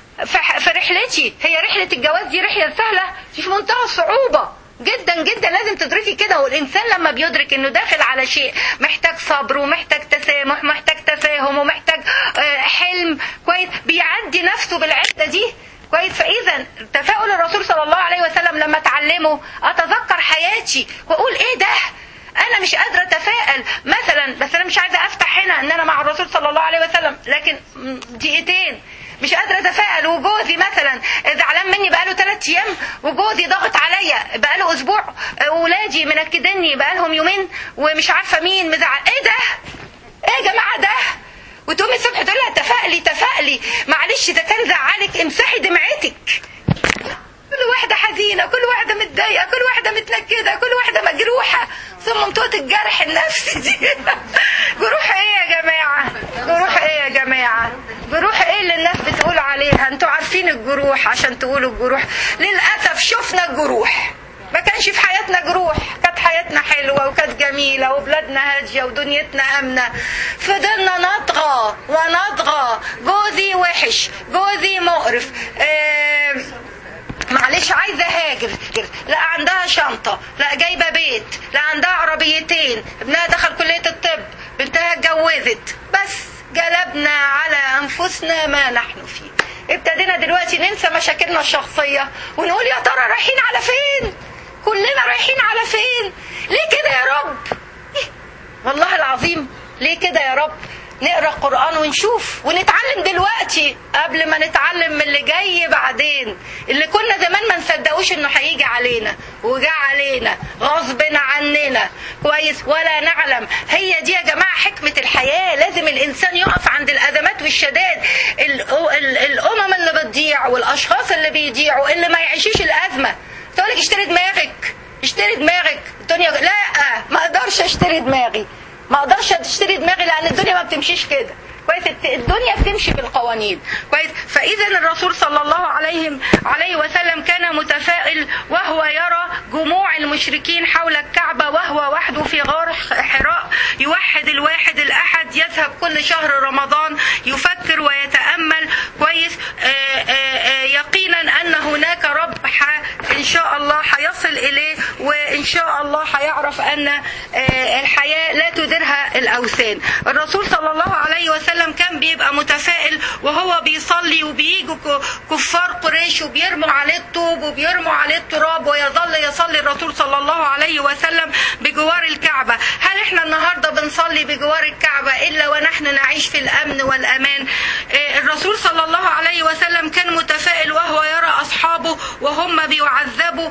في رحلتي هي رحلة الجواز دي رحلة سهلة، دي في منتهى الصعوبة جدا جدا. لازم تدركي كده. والإنسان لما بيدرك إنه داخل على شيء محتاج صبر ومحتاج تسامح ومحتاج تفاهم ومحتاج حلم، كويس، بيعدي نفسه بالعدة دي. كويس؟ فإذا تفاؤل الرسول صلى الله عليه وسلم لما تعلمه أتذكر حياتي وأقول إيه ده، أنا مش قادرة أتفائل مثلا، بس أنا مش عايزة أفتح هنا إن أنا مع الرسول صلى الله عليه وسلم، لكن دقيقتين مش قادرة أتفائل. وجوزي مثلا زعلان مني بقاله ثلاث أيام، وجوزي ضغط عليا بقاله أسبوع، وولادي منكدني بقالهم يومين، ومش عارفة مين مزعل. إيه ده؟ إيه يا جماعة ده؟ وتقومي الصبح تقول لها تفائلي تفائلي، معلش ده كان زعلك امسحي دمعتك. كل واحدة حزينة، كل واحدة متضايقة، كل واحدة متنكدة، كل واحدة مجروحة، ثم منطقة الجرح النفسي دي. جروح ايه يا جماعة؟ جروح ايه يا جماعة؟ جروح ايه اللي الناس بتقول عليها؟ انتوا عارفين الجروح عشان تقولوا الجروح. للأسف شفنا الجروح، ما كانش في حياتنا جروح، كانت حياتنا حلوة وكانت جميلة وبلادنا هادية ودنيتنا أمنة. فضلنا نطغى ونطغى، جوزي وحش، جوزي مقرف، اه معلش عايزة هاجر، لا عندها شنطة، لا جايبة بيت، لا عندها عربيتين، ابنها دخل كلية الطب، بنتها اتجوزت، بس جلبنا على أنفسنا ما نحن فيه. ابتدينا دلوقتي ننسى مشاكلنا الشخصية ونقول يا ترى رايحين على فين؟ كلنا رايحين على فين؟ ليه كده يا رب؟ والله العظيم ليه كده يا رب؟ نقرأ القرآن ونشوف ونتعلم دلوقتي قبل ما نتعلم من اللي جاي بعدين، اللي كنا زمان ما نصدقوش انه هيجي علينا وجا علينا غصب عننا كويس ولا نعلم. هي دي يا جماعة حكمة الحياة، لازم الإنسان يقف عند الأزمات والشدائد. الأمم اللي بتضيع والأشخاص اللي بيضيعوا اللي ما يعيشوش الأزمة. تقولك اشتري دماغك، اشتري دماغك، الدنيا لا ما اقدرش اشتري دماغي، ما اقدرش اشتري دماغي لان الدنيا ما بتمشيش كده كويس، الدنيا بتمشي بالقوانين كويس. فاذا الرسول صلى الله عليه عليه وسلم كان متفائل وهو يرى جموع المشركين حول الكعبة وهو وحده في غار حراء يوحد الواحد الأحد، يذهب كل شهر رمضان يفكر ويتأمل كويس آآ آآ يقينا أن هناك رب إن شاء الله هيصل إليه، وإن شاء الله هيعرف أن الحياة لا تديرها الأوثان. الرسول صلى الله عليه وسلم كان بيبقى متفائل وهو بيصلي وبييجوا كفار قريش وبيرموا عليه الطوب وبيرموا عليه التراب ويظل يصلي الرسول صلى الله عليه وسلم بجوار الكعبة. هل احنا النهاردة بنصلي بجوار الكعبة إلا ونحن نعيش في الأمن والأمان؟ الرسول صلى الله عليه وسلم كان متفائل وهو يرى أصحابه وهم بيعذبوا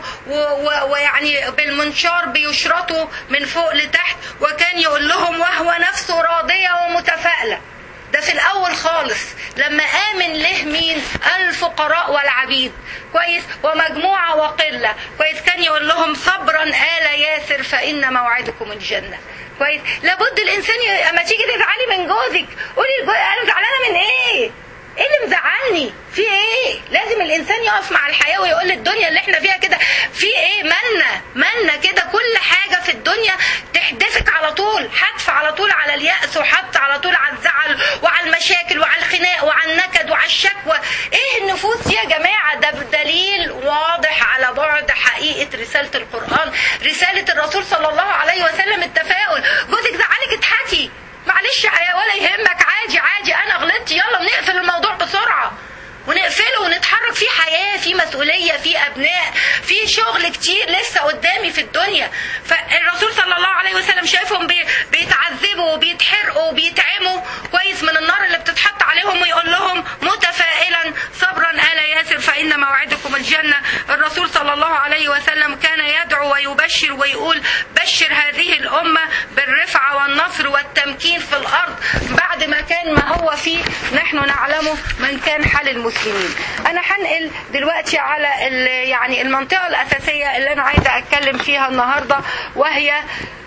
ويعني بالمنشار بيشرطوا من فوق لتحت، وكان يقول لهم وهو نفسه راضية ومتفائلة. ده في الأول خالص لما آمن له مين؟ الفقراء والعبيد كويس ومجموعة وقلة كويس. كان يقول لهم صبرا آل ياسر فإن موعدكم الجنة كويس. لابد الإنسان ي... أما تيجي تزعلي من جوزك قولي أنا زعلانة من إيه؟ ايه اللي مزعلني؟ في ايه؟ لازم الانسان يقف مع الحياة ويقول الدنيا اللي احنا فيها كده في ايه؟ مالنا مالنا كده. كل حاجة في الدنيا تحدفك على طول، حدف على طول على اليأس، وحدف على طول على الزعل وعلى المشاكل وعلى الخناق وعلى النكد وعلى الشكوى. ايه النفوس دي يا جماعة؟ ده دليل واضح على بعد حقيقة رسالة القرآن، رسالة الرسول صلى الله عليه وسلم. التفاؤل. جوزك زعلك اضحكي، معلش ولا يهمك، عادي عادي انا غلطت، يلا نقفل الموضوع بسرعة ونقفله ونتحرك. في حياة، في مسؤولية، في أبناء، في شغل كتير لسه قدامي في الدنيا. فالرسول صلى الله عليه وسلم شايفهم بيتعذبوا وبيتحرقوا وبيتعموا كويس من النار اللي بتتحط عليهم، ويقول لهم متفائلا صبرا آل ياسر فإن موعدكم الجنة. الرسول صلى الله عليه وسلم كان يدعو ويبشر ويقول بشر هذه الأمة بالرفعة والنصر والتمكين في الأرض بعد ما كان ما هو فيه نحن نعلمه من كان حال المسلمين. انا هنقل دلوقتي على يعني المنطقة الاساسية اللي انا عايزة اتكلم فيها النهاردة، وهي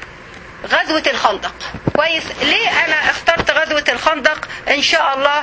غزوة الخندق كويس. ليه انا اخترت غزوة الخندق؟ ان شاء الله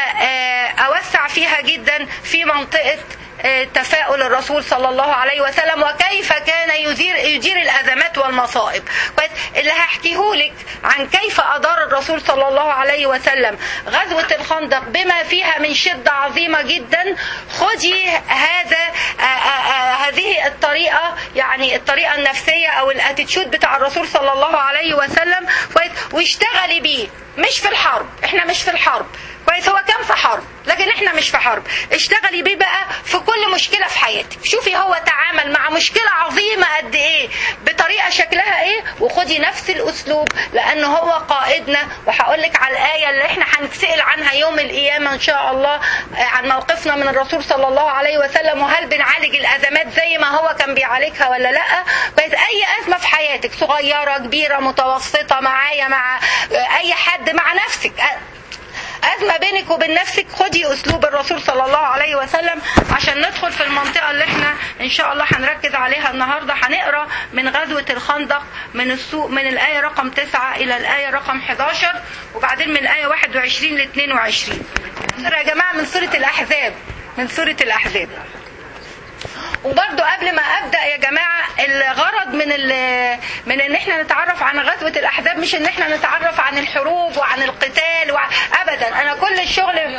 اوسع فيها جدا في منطقة تفاؤل الرسول صلى الله عليه وسلم وكيف كان يدير يدير الأزمات والمصائب كويس. اللي هحكيهولك عن كيف أدار الرسول صلى الله عليه وسلم غزوة الخندق بما فيها من شدة عظيمة جدا. خدي هذا آآ آآ هذه الطريقة، يعني الطريقة النفسية أو الاتيتيود بتاع الرسول صلى الله عليه وسلم كويس، واشتغلي بيه. مش في الحرب، احنا مش في الحرب كويس، هو كان في حرب لكن احنا مش في حرب. اشتغلي بيه بقى في كل مشكلة في حياتك. شوفي هو تعامل مع مشكلة عظيمة قد ايه بطريقة شكلها ايه، وخدي نفس الاسلوب لانه هو قائدنا. وهقولك على الآية اللي احنا هنتسأل عنها يوم القيامة ان شاء الله عن موقفنا من الرسول صلى الله عليه وسلم، وهل بنعالج الازمات زي ما هو كان بيعالجها ولا لا. بس اي ازمة في حياتك صغيرة كبيرة متوسطة، معايا مع اي حد، مع نفسك، ازمه بينك وبين نفسك خدي اسلوب الرسول صلى الله عليه وسلم عشان ندخل في المنطقه اللي احنا ان شاء الله هنركز عليها النهارده. هنقرا من غزوه الخندق من السوق من الايه رقم تسعة الى الايه رقم احداشر، وبعدين من الايه واحد وعشرين ل اتنين وعشرين. يا جماعه من سوره الاحزاب من سوره الاحزاب. وبرضو قبل ما ابدا يا جماعه، الغرض من من ان احنا نتعرف عن غزوه الاحزاب مش ان احنا نتعرف عن الحروب وعن القتال وعن ابدا. انا كل الشغل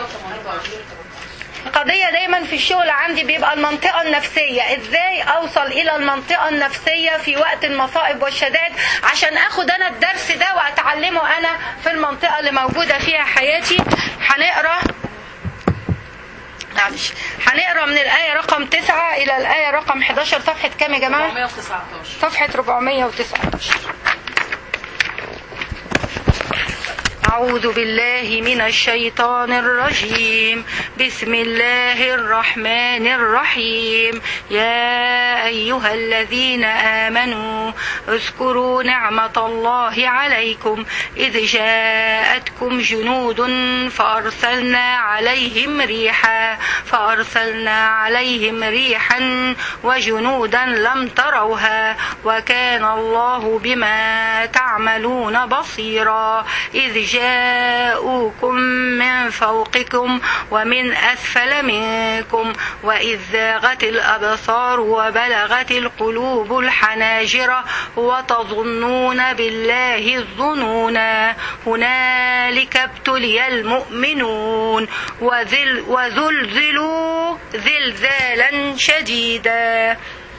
قضيه دايما في الشغل عندي بيبقى المنطقه النفسيه، ازاي اوصل الى المنطقه النفسيه في وقت المصائب والشدائد عشان اخد انا الدرس ده واتعلمه انا في المنطقه اللي موجوده فيها حياتي. هنقرا معلش هنقرا من الآية رقم تسعة إلى الآية رقم احداشر. صفحة كام يا جماعة؟ أربعمائة وتسعة عشر. صفحة أربعمائة وتسعة عشر. أعوذ بالله من الشيطان الرجيم. بسم الله الرحمن الرحيم. يا أيها الذين آمنوا اذكروا نعمة الله عليكم إذ جاءتكم جنود فأرسلنا عليهم ريحا فأرسلنا عليهم ريحا وجنودا لم تروها وكان الله بما تعملون بصيرا. إذ جاءوكم من فوقكم ومن أسفل منكم وإذ زاغت الأبصار وبلغت القلوب الحناجر وتظنون بالله الظنونا هنالك ابتلي المؤمنون وزل وزلزلوا زلزالا شديدا.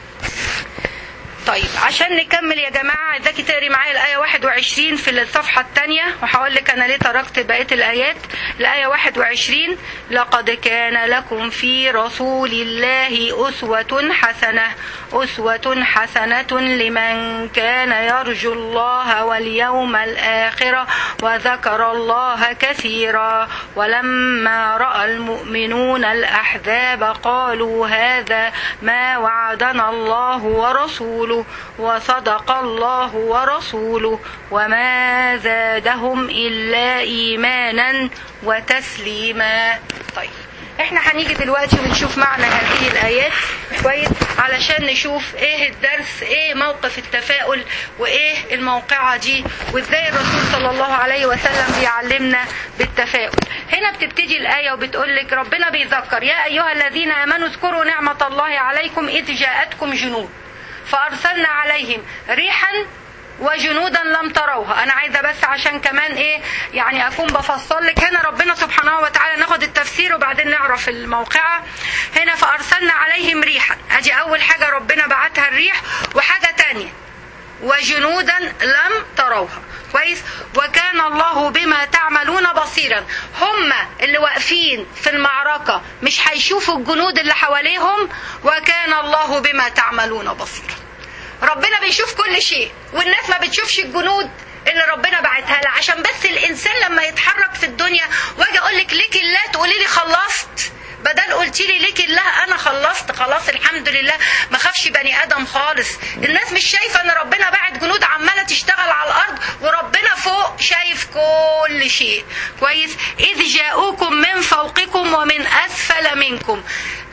طيب عشان نكمل يا جماعة عايزاكي تقري معايا الآية واحد وعشرين في الصفحة الثانية، وهقول لك أنا ليه تركت بقية الآيات. الآية واحد وعشرين: لقد كان لكم في رسول الله أسوة حسنة أسوة حسنة لمن كان يرجو الله واليوم الآخر وذكر الله كثيرا. ولما رأى المؤمنون الأحزاب قالوا هذا ما وعدنا الله ورسوله وصدق الله ورسوله وما زادهم إلا إيمانا وتسليما. طيب احنا هنيجي دلوقتي ونشوف معنى هذه الآيات كويس علشان نشوف ايه الدرس، ايه موقف التفاؤل، وايه الموقعة دي، وازاي الرسول صلى الله عليه وسلم بيعلمنا بالتفاؤل. هنا بتبتدي الآية وبتقولك ربنا بيذكر يا أيها الذين آمنوا اذكروا نعمة الله عليكم إذ جاءتكم جنود فأرسلنا عليهم ريحا وجنودا لم تروها. انا عايزه بس عشان كمان ايه يعني اكون بفصل لك. هنا ربنا سبحانه وتعالى ناخد التفسير وبعدين نعرف الموقعة. هنا فأرسلنا عليهم ريحا، ادي اول حاجة ربنا بعتها الريح. وحاجة تانية وجنودا لم تروها كويس. وكان الله بما تعملون بصيرا. هم اللي واقفين في المعركة مش هيشوفوا الجنود اللي حواليهم. وكان الله بما تعملون بصيرا. ربنا بيشوف كل شيء والناس ما بتشوفش الجنود اللي ربنا بعتها لها. عشان بس الانسان لما يتحرك في الدنيا واجي اقول لك ليك الله تقولي لي خلصت، بدل قلت لي ليك الله انا خلصت خلاص الحمد لله ما خافش بني ادم خالص. الناس مش شايفه ان ربنا بعت جنود عماله تشتغل على الارض وربنا فوق شايف كل شيء كويس. اذ جاءوكم من فوقكم ومن اسفل منكم.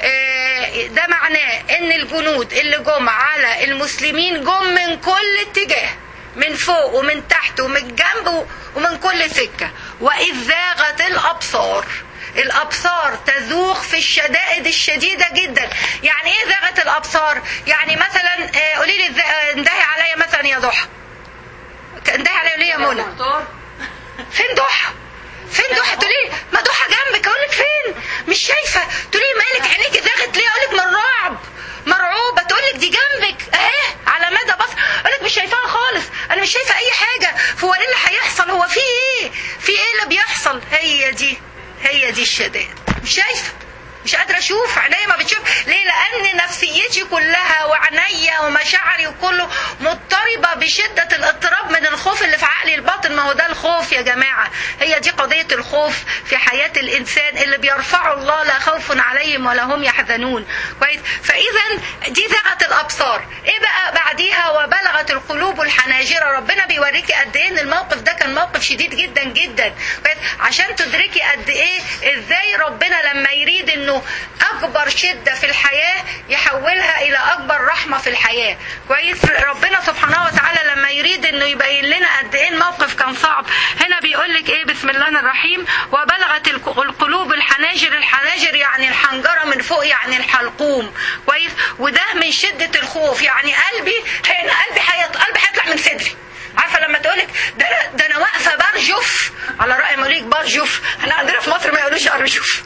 ده معناه ان الجنود اللي جم على المسلمين جم من كل اتجاه، من فوق ومن تحت ومن جنب ومن كل سكة. وإذ زاغت الأبصار. الأبصار تزوغ في الشدائد الشديدة جدا. يعني إيه زاغت الأبصار؟ يعني مثلا قولي لي اندهي عليا مثلا يا ضحى، اندهي عليا ليه يا منى؟ فين ضحى؟ فين ضحى؟ تقولي ما ضحى جنبك. اقول لك فين؟ مش شايفه. تقولي مالك عينيكي زاغت ليه؟ اقول لك من الرعب مرعوبه. تقول لك دي جنبك اهي على مدى بصر. اقول لك مش شايفاها خالص، انا مش شايفه اي حاجه. هو ايه اللي هيحصل؟ هو في ايه؟ في ايه اللي بيحصل؟ هي دي هي دي الشدائد. مش شايفه مش قادرة اشوف، عينيا ما بتشوف. ليه؟ لان نفسيتي كلها وعينيا ومشاعري وكله مضطربة بشدة الاضطراب من الخوف اللي في عقلي الباطن. ما هو ده الخوف يا جماعة، هي دي قضية الخوف في حياة الانسان اللي بيرفعه الله، لا خوف عليهم ولا هم يحزنون. كويس؟ فاذا دي زغت الابصار. ايه بقى بعديها؟ وبلغت القلوب الحناجر. ربنا بيوريكي قد ايه ان الموقف ده كان موقف شديد جدا جدا، كويس؟ عشان تدركي قد ايه ازاي ربنا لما يريد انه اكبر شدة في الحياة يحولها الى اكبر رحمة في الحياة. كويس؟ ربنا سبحانه وتعالى لما يريد انه يبين لنا قد ايه الموقف كان صعب، هنا بيقول لك ايه؟ بسم الله الرحيم. وبلغت القلوب الحناجر. الحناجر يعني الحنجرة من فوق، يعني الحلقوم. كويس؟ وده من شدة الخوف. يعني قلبي هنا، قلبي حيط، قلبي هيطلع من صدري. عارفه لما تقولك ده انا ده انا واقفه برجف، على راي مليك برجف، احنا عندنا في مصر ما يقولوش ارجف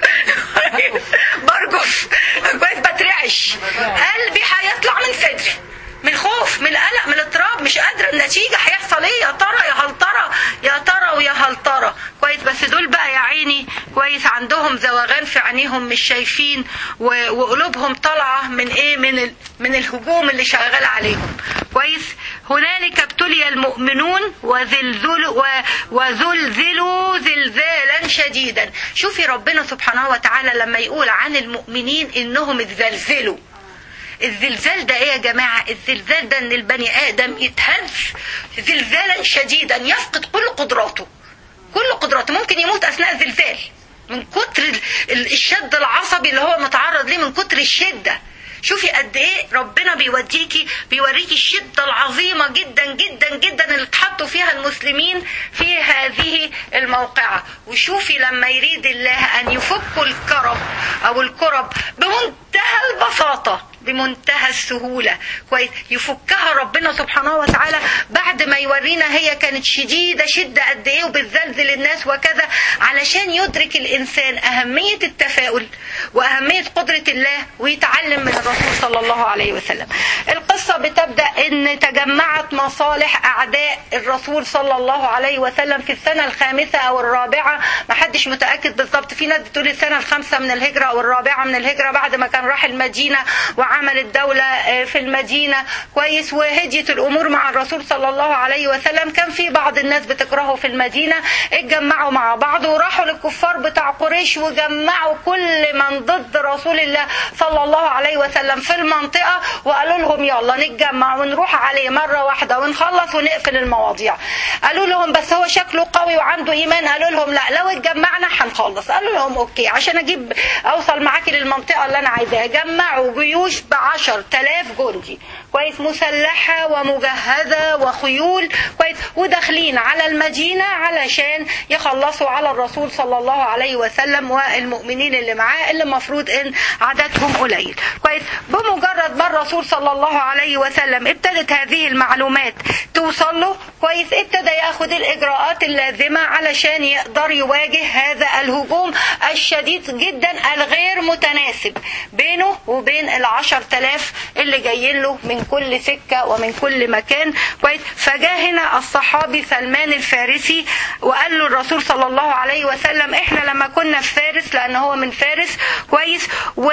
برجف. كويس؟ بترعش، قلبي هيطلع من صدري من الخوف، من القلق، من الاضطراب، مش قادره. النتيجه هيحصل ايه؟ يا ترى يا هل ترى، يا ترى ويا هل ترى. كويس؟ بس دول بقى يا عيني كويس عندهم زوغان في عينيهم، مش شايفين، وقلوبهم طالعه من ايه؟ من ال... من الهجوم اللي شغال عليهم. كويس؟ هنالك ابتلي المؤمنون وزلزلوا وزلزلوا زلزالا شديدا. شوفي ربنا سبحانه وتعالى لما يقول عن المؤمنين انهم اتزلزلوا. الزلزال ده ايه يا جماعة؟ الزلزال ده ان البني ادم يتهز زلزالا شديدا، يفقد كل قدراته، كل قدراته، ممكن يموت اثناء الزلزال من كتر الشد العصبي اللي هو متعرض ليه، من كتر الشدة. شوفي قد ايه ربنا بيوديكي بيوريكي الشدة العظيمة جدا جدا جدا اللي اتحطوا فيها المسلمين في هذه الموقعة. وشوفي لما يريد الله ان يفكوا الكرب او الكرب بمنتهى البساطة، بمنتهى السهولة، كويس؟ يفكها ربنا سبحانه وتعالى بعد ما يورينا هي كانت شديدة شدة قد ايه وبتزلزل الناس وكذا، علشان يدرك الانسان اهمية التفاؤل واهمية قدرة الله ويتعلم من الرسول صلى الله عليه وسلم. القصة بتبدأ ان تجمعت مصالح اعداء الرسول صلى الله عليه وسلم في السنة الخامسة او الرابعة، ما حدش متأكد بالضبط، في ناس بتقول السنة الخامسة من الهجرة او الرابعة من الهجرة، بعد ما كان راح المدينة وعمل الدولة في المدينة. كويس؟ وهديت الامور مع الرسول صلى الله عليه وسلم. كان في بعض الناس بتكرهه في المدينة، اتجمعوا مع بعض وراحوا للكفار بتاع قريش وجمعوا كل من ضد رسول الله صلى الله عليه وسلم في المنطقة، وقالوا لهم يلا نتجمع ونروح عليه مرة واحدة ونخلص ونقفل المواضيع. قالوا لهم بس هو شكله قوي وعنده ايمان. قالوا لهم لا، لو اتجمعنا هنخلص. قالوا لهم اوكي، عشان اجيب اوصل معاكي للمنطقة اللي انا عايزاها. جمعوا جيوش بعشر تلاف جندي، كويس؟ مسلحة ومجهزة وخيول، كويس؟ وداخلين على المدينة علشان يخلصوا على الرسول صلى الله عليه وسلم والمؤمنين اللي معاه، اللي مفروض ان عددهم قليل. كويس؟ بمجرد ما الرسول صلى الله عليه وسلم ابتدت هذه المعلومات توصل له، كويس؟ ابتدى ياخد الاجراءات اللازمة علشان يقدر يواجه هذا الهجوم الشديد جدا الغير متناسب بينه وبين العشر تلاف اللي جايين له من كل سكة ومن كل مكان. كويس؟ فجاء هنا الصحابي سلمان الفارسي وقال له الرسول صلى الله عليه وسلم احنا لما كنا في فارس، لان هو من فارس، كويس؟ و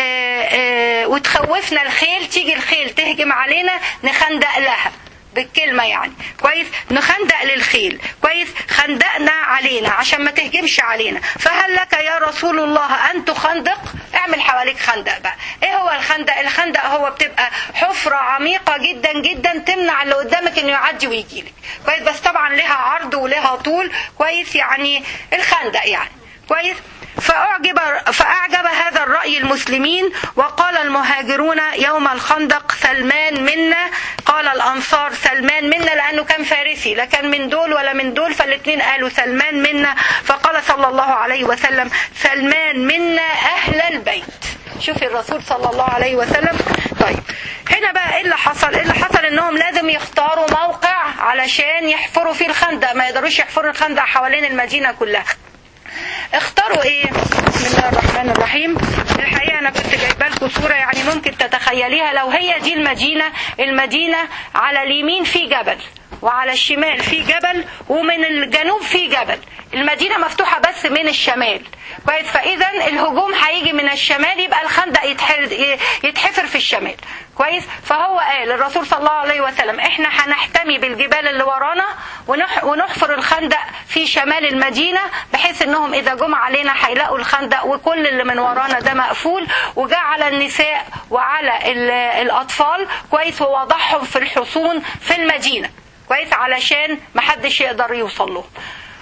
وتخوفنا الخيل، تيجي الخيل تهجم علينا نخندق لها، بالكلمة يعني، كويس؟ نخندق للخيل، كويس؟ خندقنا علينا عشان ما تهجمش علينا، فهل لك يا رسول الله أن تخندق؟ اعمل حواليك خندق بقى. ايه هو الخندق؟ الخندق هو بتبقى حفرة عميقة جدا جدا تمنع اللي قدامك انه يعدي ويجيلك، كويس؟ بس طبعا لها عرض ولها طول، كويس؟ يعني الخندق يعني، كويس؟ فأعجب, فأعجب هذا الرأي المسلمين، وقال المهاجرون يوم الخندق سلمان منا، قال الأنصار سلمان منا، لأنه كان فارسي، لا كان من دول ولا من دول، فالاثنين قالوا سلمان منا. فقال صلى الله عليه وسلم سلمان منا أهل البيت. شوفي الرسول صلى الله عليه وسلم. طيب هنا بقى ايه اللي حصل؟ ايه اللي حصل؟ انهم لازم يختاروا موقع علشان يحفروا فيه الخندق، ما يقدروش يحفروا الخندق حوالين المدينة كلها. اختاروا ايه؟ بسم الله الرحمن الرحيم. الحقيقة انا كنت جايبه لكم صورة يعني ممكن تتخيليها. لو هي دي المدينة، المدينة على اليمين في جبل وعلى الشمال في جبل ومن الجنوب في جبل. المدينة مفتوحة بس من الشمال كويس، فاذا الهجوم هيجي من الشمال، يبقى الخندق يتحفر في الشمال كويس. فهو قال الرسول صلى الله عليه وسلم احنا هنحتمي بالجبال اللي ورانا ونحفر الخندق في شمال المدينة، بحيث انهم اذا جم علينا هيلاقوا الخندق وكل اللي من ورانا ده مقفول. وجاء على النساء وعلى الاطفال كويس، ووضعهم في الحصون في المدينة كويس علشان محدش يقدر يوصل له.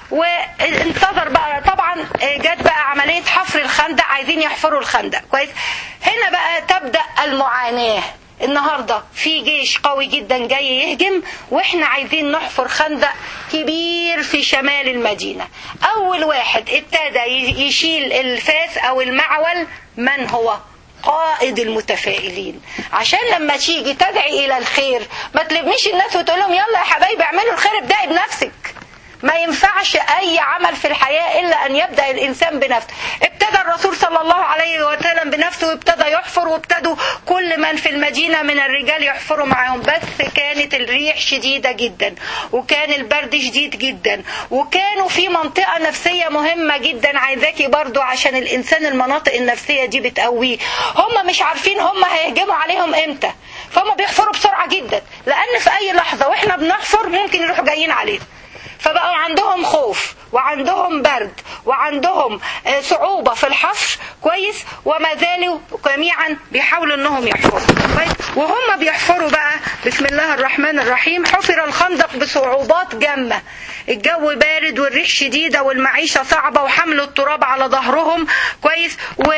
وانتظر بقى، طبعا جت بقى عملية حفر الخندق، عايزين يحفروا الخندق كويس. هنا بقى تبدأ المعاناة. النهاردة في جيش قوي جدا جاي يهجم، واحنا عايزين نحفر خندق كبير في شمال المدينة. اول واحد ابتدى يشيل الفاس او المعول من هو؟ قائد المتفائلين، عشان لما تيجي تدعي الى الخير ما تلميش الناس وتقول لهم يلا يا حبايبي اعملوا الخير، ابدأي بنفسك. ما ينفعش اي عمل في الحياة الا ان يبدأ الانسان بنفسه. ابتدى الرسول صلى الله عليه وسلم بنفسه، وابتدى يحفر، وابتدوا كل من في المدينة من الرجال يحفروا معهم. بس كانت الريح شديدة جدا، وكان البرد شديد جدا، وكانوا في منطقة نفسية مهمة جدا عايزاكي برضو، عشان الانسان المناطق النفسية دي بتقويه. هم مش عارفين هم هيهجموا عليهم امتى، فهم بيحفروا بسرعة جدا، لان في اي لحظة واحنا بنحفر ممكن يروحوا جايين علينا. فبقوا عندهم خوف وعندهم برد وعندهم صعوبة في الحفر كويس، وما زالوا جميعا بيحاولوا انهم يحفروا كويس. وهم بيحفروا بقى بسم الله الرحمن الرحيم، حفر الخندق بصعوبات جمة، الجو بارد والريح شديدة والمعيشة صعبة وحملوا التراب على ظهرهم كويس.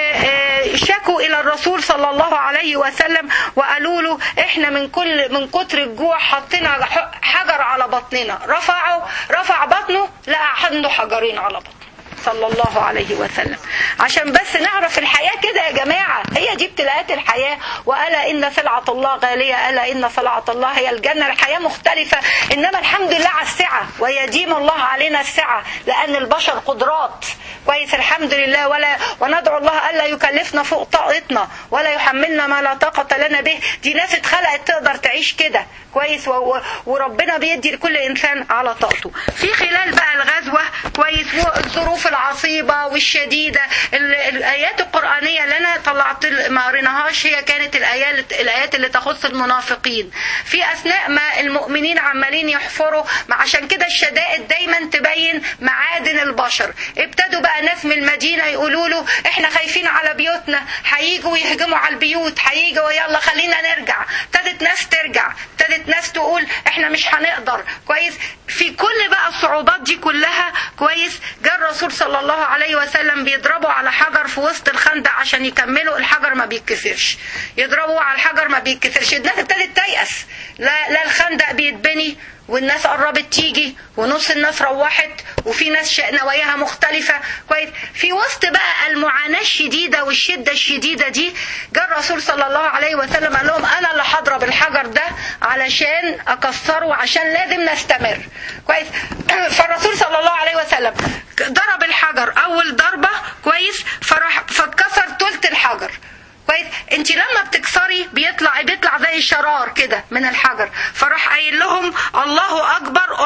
وشكوا الى الرسول صلى الله عليه وسلم وقالوا له احنا من كل من كتر الجوع حطينا حجر على بطننا. رفعوا رفع بطنه لقى عنده حجرين على بطنه صلى الله عليه وسلم. عشان بس نعرف الحياة كده يا جماعة، هي دي ابتلاءات الحياة. وألا إن سلعة الله غالية، ألا إن سلعة الله هي الجنة. الحياة مختلفة، إنما الحمد لله على السعة، ويديم الله علينا السعة، لأن البشر قدرات كويس الحمد لله. ولا وندعو الله ألا يكلفنا فوق طاقتنا ولا يحملنا ما لا طاقة لنا به. دي ناس اتخلقت تقدر تعيش كده كويس، وربنا بيدي لكل إنسان على طاقته. في خلال بقى الغزوة كويس والظروف العصيبة والشديدة، الآيات القرآنية اللي أنا طلعت ما قريناهاش هي كانت الآيات الآيات اللي تخص المنافقين. في أثناء ما المؤمنين عمالين يحفروا، عشان كده الشدائد دايما تبين معادن البشر. ابتدوا بقى ناس من المدينة يقولوا له احنا خايفين على بيوتنا، هييجوا يهجموا على البيوت، هييجوا يلا خلينا نرجع. ابتدت ناس ترجع، ابتدت ناس تقول احنا مش هنقدر كويس. في كل بقى الصعوبات دي كلها كويس، جاء الرسول صلى الله عليه وسلم بيضربوا على حجر في وسط الخندق عشان يكملوا، الحجر ما بيتكسرش. يضربوا على الحجر ما بيتكسرش. الناس ابتدت تيأس، لا لا الخندق بيتبني، والناس قربت تيجي، ونص الناس روحت، وفي ناس نواياها مختلفة كويس. في وسط بقى المعاناة الشديدة والشدة الشديدة دي، جاء الرسول صلى الله عليه وسلم قال لهم انا اللي هضرب الحجر ده علشان اكسره، عشان لازم نستمر كويس. فالرسول صلى الله عليه وسلم ضرب الحجر اول ضربة كويس، فراح فاتكسر ثلث الحجر كويس. انت لما بتكسري بيطلع بيطلع زي الشرار كده من الحجر. فراح قايل لهم الله اكبر،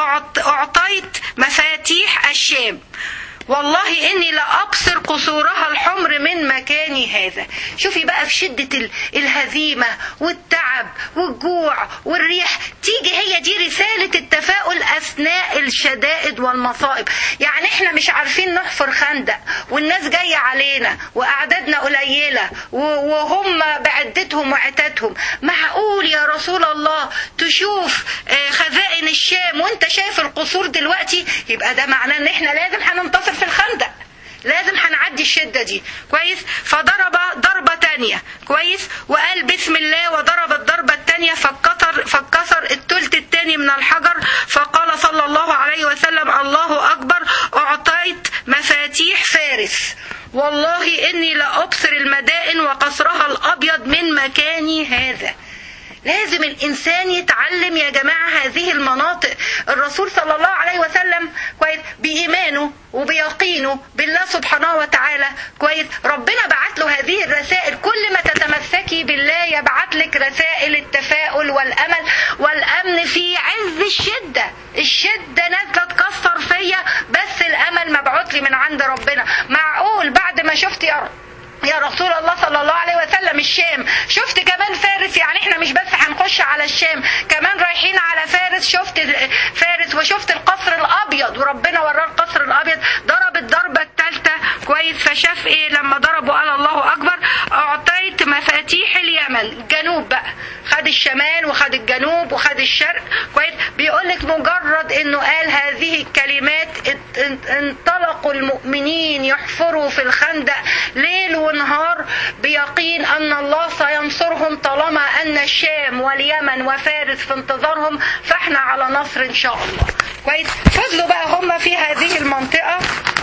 اعطيت مفاتيح الشام، والله إني لأبصر قصورها الحمر من مكاني هذا. شوفي بقى في شدة الهزيمة والتعب والجوع والريح تيجي هي دي رسالة التفاؤل أثناء الشدائد والمصائب. يعني احنا مش عارفين نحفر خندق والناس جاية علينا وأعدادنا قليلة وهم بعدتهم وعتاتهم، معقول يا رسول الله تشوف خزائن الشام وانت شايف القصور دلوقتي؟ يبقى ده معناه ان احنا لازم هننتصر في الخندق، لازم هنعدي الشدة دي كويس. فضرب ضربة تانية كويس، وقال بسم الله، وضرب الضربة التانية فاتكسر فاتكسر الثلث التاني من الحجر. فقال صلى الله عليه وسلم الله أكبر، أعطيت مفاتيح فارس، والله إني لأبصر المدائن وقصرها الأبيض من مكاني هذا. لازم الإنسان يتعلم يا جماعة هذه المناطق. الرسول صلى الله عليه وسلم كويس بإيمانه وبيقينه بالله سبحانه وتعالى كويس، ربنا بعت له هذه الرسائل. كل ما تتمسكي بالله يبعت لك رسائل التفاؤل والأمل والأمن في عز الشدة. الشدة نازلة تكسر فيا، بس الأمل ما صلوات لي من عند ربنا. معقول بعد ما شفت يا رب يا رسول الله صلى الله عليه وسلم الشام شفت كمان فارس؟ يعني احنا مش بس هنخش على الشام، كمان رايحين على فارس. شفت فارس وشفت القصر الابيض، وربنا وراه القصر الابيض. ضرب الضربه الثالثه كويس، فشاف ايه لما ضربوا؟ قال الله اكبر. اعطيت مفاتيح اليمن، جنوب بقى، خد الشمال وخد الجنوب وخد الشرق كويس. بيقول لك مجرد انه قال هذه الكلمات انطلقوا المؤمنين يحفروا في الخندق ليل ونهار بيقين ان الله سينصرهم، طالما ان الشام واليمن وفارس في انتظارهم، فاحنا على نصر ان شاء الله كويس. فضلوا بقى هم في هذه المنطقة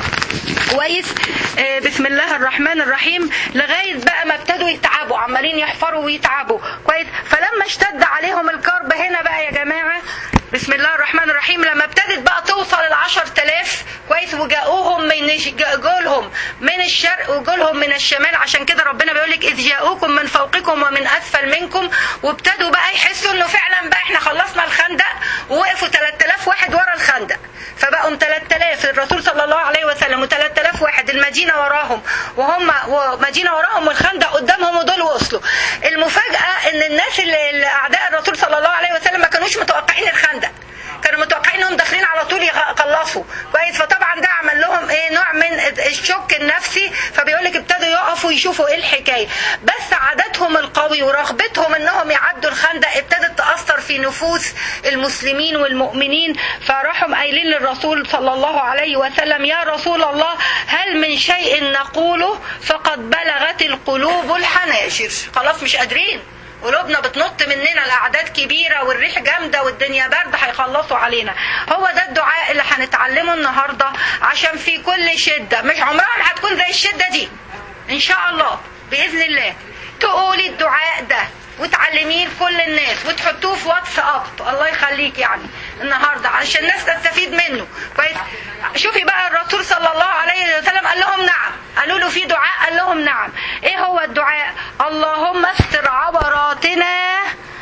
كويس. آه بسم الله الرحمن الرحيم، لغاية بقى ما ابتدوا يتعبوا، عمالين يحفروا ويتعبوا كويس. فلما اشتد عليهم الكرب هنا بقى يا جماعة بسم الله الرحمن الرحيم، لما ابتدت بقى توصل العشر تلاف كويس، وجاءوهم من جولهم من الشرق وجولهم من الشمال. عشان كده ربنا بيقولك إذ جاءوكم من فوقكم ومن أسفل منكم. وابتدوا بقى يحسوا انه فعلا بقى احنا خلصنا الخندق، ووقفوا ثلاثة آلاف واحد ورا الخندق، فبقوا ثلاثة آلاف الرسول صلى الله عليه وسلم و3000 واحد المدينة وراهم، وهم ومدينة وراهم والخندق قدامهم، ودول وصلوا. المفاجأة ان الناس اللي اعداء الرسول صلى الله عليه وسلم ما كانوش متوقعين الخندق، كانوا متوقعين انهم داخلين على طول يخلصوا كويس. فطبعا ده عمل لهم ايه نوع من الشك النفسي. فبيقول لك ابتدوا يقفوا يشوفوا ايه الحكايه، بس عادتهم القوي ورغبتهم انهم يعدوا الخندق ابتدت تاثر في نفوس المسلمين والمؤمنين. فراحوا قايلين للرسول صلى الله عليه وسلم يا رسول الله هل من شيء نقوله فقد بلغت القلوب الحناجر. خلاص مش قادرين، قلوبنا بتنط مننا، الاعداد كبيره والريح جامده والدنيا برد، هيخلصوا علينا. هو ده الدعاء اللي هنتعلمه النهارده، عشان في كل شده، مش عمرها ما هتكون زي الشده دي ان شاء الله باذن الله، تقولي الدعاء ده وتعلميه لكل الناس وتحطوه في واتساب. الله يخليك يعني النهارده عشان الناس تستفيد منه كويس. شوفي بقى الرسول صلى الله عليه وسلم قال لهم نعم، قالوا له في دعاء، قال لهم نعم. ايه هو الدعاء؟ اللهم استر عوراتنا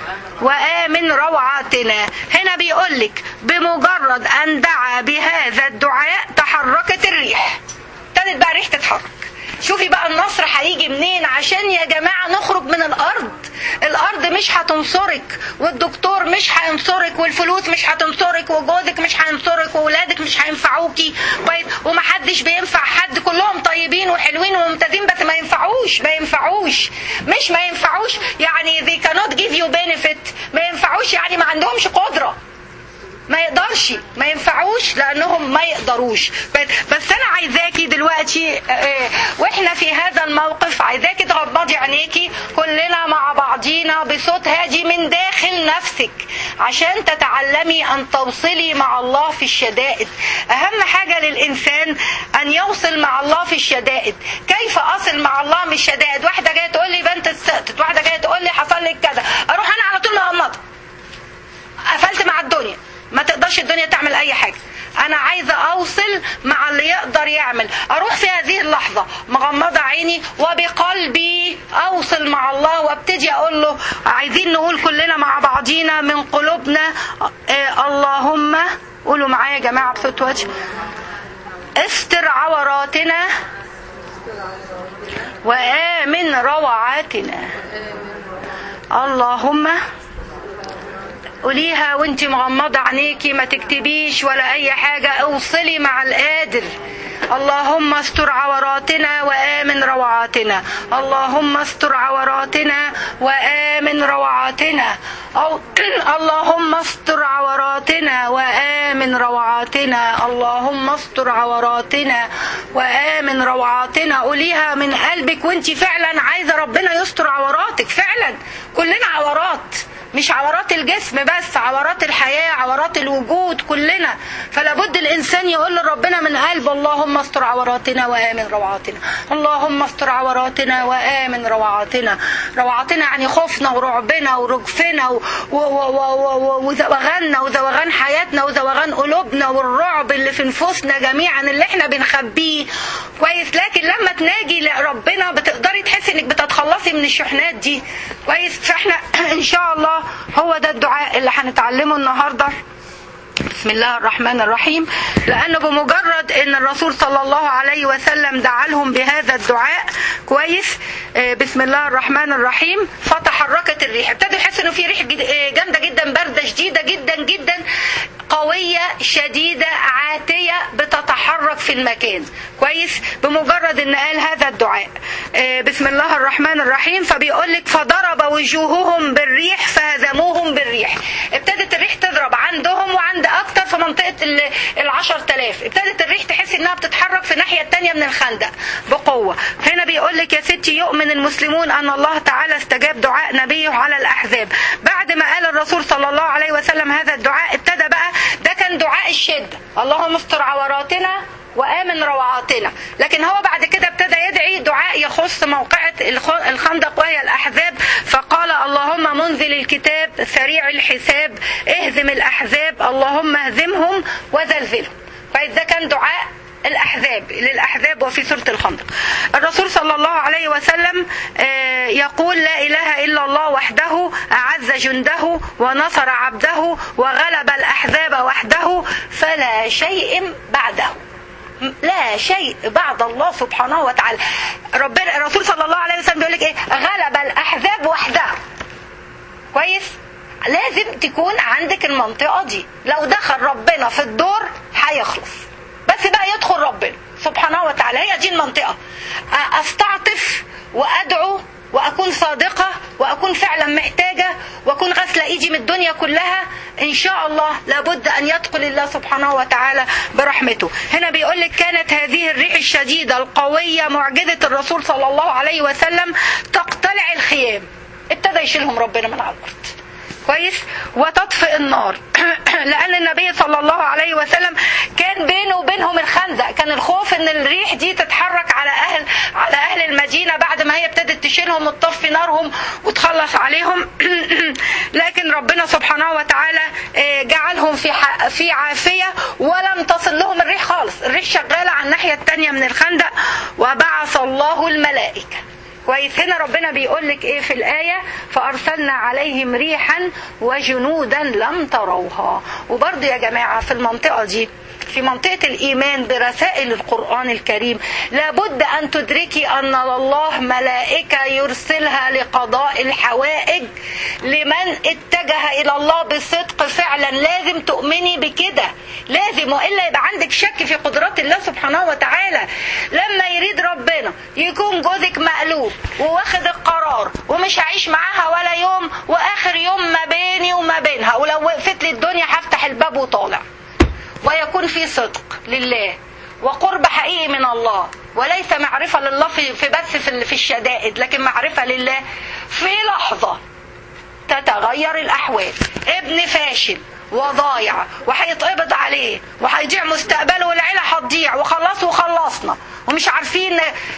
وآمن روعاتنا. هنا بيقولك بمجرد ان دعا بهذا الدعاء تحركت الريح، ابتدت بقى الريح تتحرك. شوفي بقى النصر هيجي منين عشان يا جماعة نخرج من الأرض. الأرض مش هتنصرك، والدكتور مش هينصرك، والفلوس مش هتنصرك، وجوزك مش هينصرك، وولادك مش هينفعوكي كويس، ومحدش بينفع حد، كلهم طيبين وحلوين وممتازين بس ما ينفعوش ما ينفعوش مش ما ينفعوش يعني they cannot give you benefit، ما ينفعوش يعني ما عندهمش قدرة، ما يقدرش، ما ينفعوش لانهم ما يقدروش. بس انا عايزاكي دلوقتي واحنا في هذا الموقف، عايزاكي تغمضي عينيكي كلنا مع بعضينا بصوت هادي من داخل نفسك، عشان تتعلمي ان توصلي مع الله في الشدائد. اهم حاجة للانسان ان يوصل مع الله في الشدائد. كيف اصل مع الله من الشدائد؟ واحدة جاية تقول لي بنت سقطت، واحدة جاية تقول لي حصل لك كذا، اروح انا على طول مغمضة، قفلت مع الدنيا، ما تقدرش الدنيا تعمل اي حاجة. انا عايزة اوصل مع اللي يقدر يعمل. اروح في هذه اللحظة مغمضة عيني وبقلبي اوصل مع الله، وابتدي اقول له، عايزين نقول كلنا مع بعضينا من قلوبنا إيه اللهم، قولوا معايا يا جماعة بصوت وجه، استر عوراتنا وآمن روعاتنا. اللهم، قوليها وانت مغمضة عينيكي، ما تكتبيش ولا اي حاجة، اوصلي مع القادر. اللهم استر عوراتنا وآمن روعاتنا، اللهم استر عوراتنا وآمن روعاتنا، أو اللهم استر عوراتنا وآمن روعاتنا، اللهم استر عوراتنا وآمن روعاتنا. قوليها من قلبك وانت فعلا عايزة ربنا يستر عوراتك. فعلا كلنا عورات، مش عورات الجسم بس، عورات الحياة، عورات الوجود كلنا. فلا بد الإنسان يقول لربنا من قلب اللهم استر عوراتنا وآمن روعاتنا، اللهم استر عوراتنا وآمن روعاتنا. روعاتنا يعني خوفنا ورعبنا ورجفنا وزوغاننا وزوغان حياتنا وزوغان قلوبنا والرعب اللي في نفوسنا جميعا اللي احنا بنخبيه كويس. لكن لما تناجي لربنا بتقدري تحسي انك بتتخلصي من الشحنات دي كويس. فاحنا ان شاء الله هو ده الدعاء اللي هنتعلمه النهاردة. بسم الله الرحمن الرحيم، لأنه بمجرد أن الرسول صلى الله عليه وسلم دعا لهم بهذا الدعاء كويس بسم الله الرحمن الرحيم فتحركت الريح. ابتدوا يحسوا انه في ريح جامده جدا، بارده شديده جدا جدا، قويه شديده عاتيه بتتحرك في المكان كويس بمجرد ان قال هذا الدعاء بسم الله الرحمن الرحيم. فبيقول لك فضرب وجوههم بالريح فهزموهم بالريح. ابتدت الريح تضرب عندهم وعند اكتر في منطقه العشر تلاف، ابتدت الريح تحس انها بتتحرك في الناحيه الثانيه من الخندق بقوه. هنا بيقول لك يا ستي يؤمن المسلمون ان الله تعالى استجاب دعاء نبيه على الاحزاب. بعد ما قال الرسول صلى الله عليه وسلم هذا الدعاء ابتدى بقى، ده كان دعاء الشده، اللهم استر عوراتنا وآمن روعاتنا، لكن هو بعد كده ابتدى يدعي دعاء يخص موقعة الخندق وهي الأحزاب. فقال اللهم منزل الكتاب سريع الحساب اهزم الأحزاب اللهم اهزمهم وزلزلهم. فإذا كان دعاء الأحزاب للأحزاب وفي سورة الخندق. الرسول صلى الله عليه وسلم يقول لا إله إلا الله وحده أعز جنده ونصر عبده وغلب الأحزاب وحده فلا شيء بعده. لا شيء بعد الله سبحانه وتعالى. ربنا الرسول صلى الله عليه وسلم بيقول لك ايه؟ غلب الاحزاب وحده. كويس؟ لازم تكون عندك المنطقه دي، لو دخل ربنا في الدور هيخلص، بس بقى يدخل ربنا سبحانه وتعالى. هي دي المنطقه. استعطف وادعو واكون صادقه واكون فعلا محتاجه واكون غسله ايدي من الدنيا كلها، ان شاء الله لابد ان يدخل الله سبحانه وتعالى برحمته. هنا بيقول لك كانت هذه الريح الشديده القويه معجزه الرسول صلى الله عليه وسلم تقتلع الخيام. ابتدى يشيلهم ربنا من على الارض كويس وتطفئ النار لان النبي صلى الله عليه وسلم كان بينه وبينهم الخندق، كان الخوف ان الريح دي تتحرك على اهل على اهل المدينه بعد ما هي ابتدت تشيلهم وتطفي نارهم وتخلص عليهم لكن ربنا سبحانه وتعالى جعلهم في في عافيه ولم تصل لهم الريح خالص. الريح شغاله على الناحيه الثانيه من الخندق وبعث الله الملائكه. كويس؟ هنا ربنا بيقول لك ايه في الآية؟ فأرسلنا عليهم ريحا وجنودا لم تروها. وبرضه يا جماعة في المنطقة دي، في منطقة الإيمان برسائل القرآن الكريم، لابد أن تدركي أن الله ملائكة يرسلها لقضاء الحوائج لمن اتجه إلى الله بصدق. فعلا لازم تؤمني بكده، لازم، وإلا يبقى عندك شك في قدرات الله سبحانه وتعالى. لما يريد ربنا يكون جوزك مقلوب وواخد القرار ومش هعيش معاها ولا يوم، وآخر يوم ما بيني وما بينها، ولو وقفت لي الدنيا هفتح الباب وطالع، ويكون في صدق لله وقرب حقيقي من الله، وليس معرفة لله في في بس في, في الشدائد، لكن معرفة لله في لحظة تتغير الأحوال. ابن فاشل وضايع وهيتقبض عليه وهيضيع مستقبله والعيلة هتضيع وخلص وخلصنا ومش عارفين،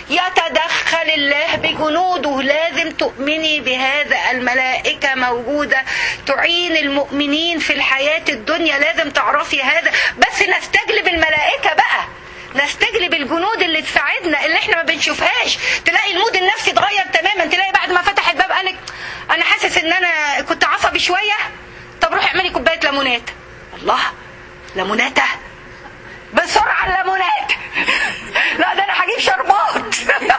يتدخل الله بجنوده. لازم تؤمني بهذا، الملائكة موجودة تعين المؤمنين في الحياة الدنيا، لازم تعرفي هذا. بس نستجلب الملائكة بقى، نستجلب الجنود اللي تساعدنا اللي احنا ما بنشوفهاش. تلاقي المود النفسي اتغير تماما، تلاقي بعد ما فتح الباب قالك انا حاسس ان انا كنت عصبي شوية، طب روحي اعملي كوباية ليمونات. الله، ليموناتة بسرعة الليمونات لا ده انا هجيب شربات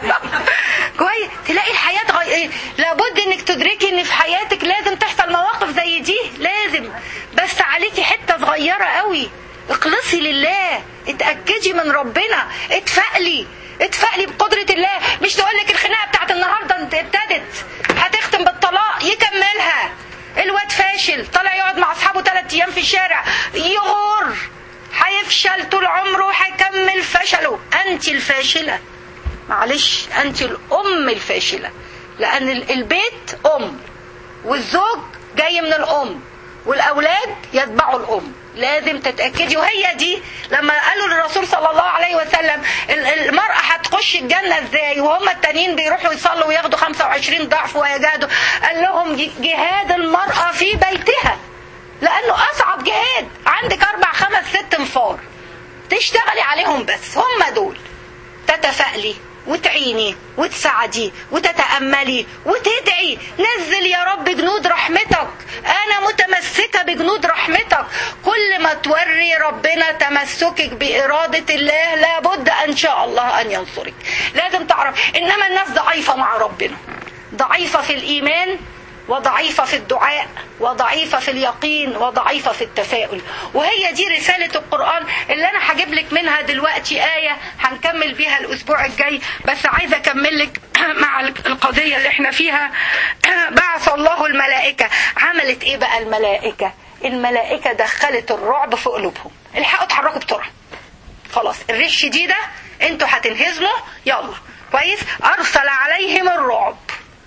كويس. تلاقي الحياة غير. لابد انك تدركي ان في حياتك لازم تحصل مواقف زي دي، لازم، بس عليكي حتة صغيرة قوي، اخلصي لله، اتأكدي من ربنا، اتفائلي اتفائلي بقدرة الله. مش تقولك الخناقة بتاعت النهاردة ابتدت هتختم بالطلاق، يكملها. الواد فاشل طلع يقعد مع اصحابه ثلاث ايام في الشارع، يغور، هيفشل طول عمره، هيكمل فشله. انت الفاشلة، معلش، انت الام الفاشلة، لان البيت ام والزوج جاي من الام والاولاد يتبعوا الام. لازم تتأكدي. وهي دي لما قالوا للرسول صلى الله عليه وسلم المرأة هتخش الجنة ازاي وهم التانيين بيروحوا يصلوا وياخدوا خمسة وعشرين ضعف ويجاهدوا، قال لهم جهاد المرأة في بيتها، لانه اصعب جهاد. عندك اربع خمس ست انفار تشتغلي عليهم، بس هم دول. تتفائلي وتعيني وتساعدي وتتأملي وتدعي. نزل يا رب جنود رحمتك، انا متمسكة بجنود رحمتك. كل ما توري ربنا تمسكك بإرادة الله لابد ان شاء الله ان ينصرك. لازم تعرف انما الناس ضعيفة مع ربنا، ضعيفة في الإيمان، وضعيفة في الدعاء، وضعيفة في اليقين، وضعيفة في التفاؤل. وهي دي رسالة القرآن اللي أنا هجيب لك منها دلوقتي آية هنكمل بيها الأسبوع الجاي. بس عايزة أكمل لك مع القضية اللي احنا فيها. بعث الله الملائكة. عملت إيه بقى الملائكة؟ الملائكة دخلت الرعب في قلوبهم. الحقوا اتحركوا بسرعة، خلاص الريح شديدة، انتوا هتنهزموا، يلا كويس. أرسل عليهم الرعب،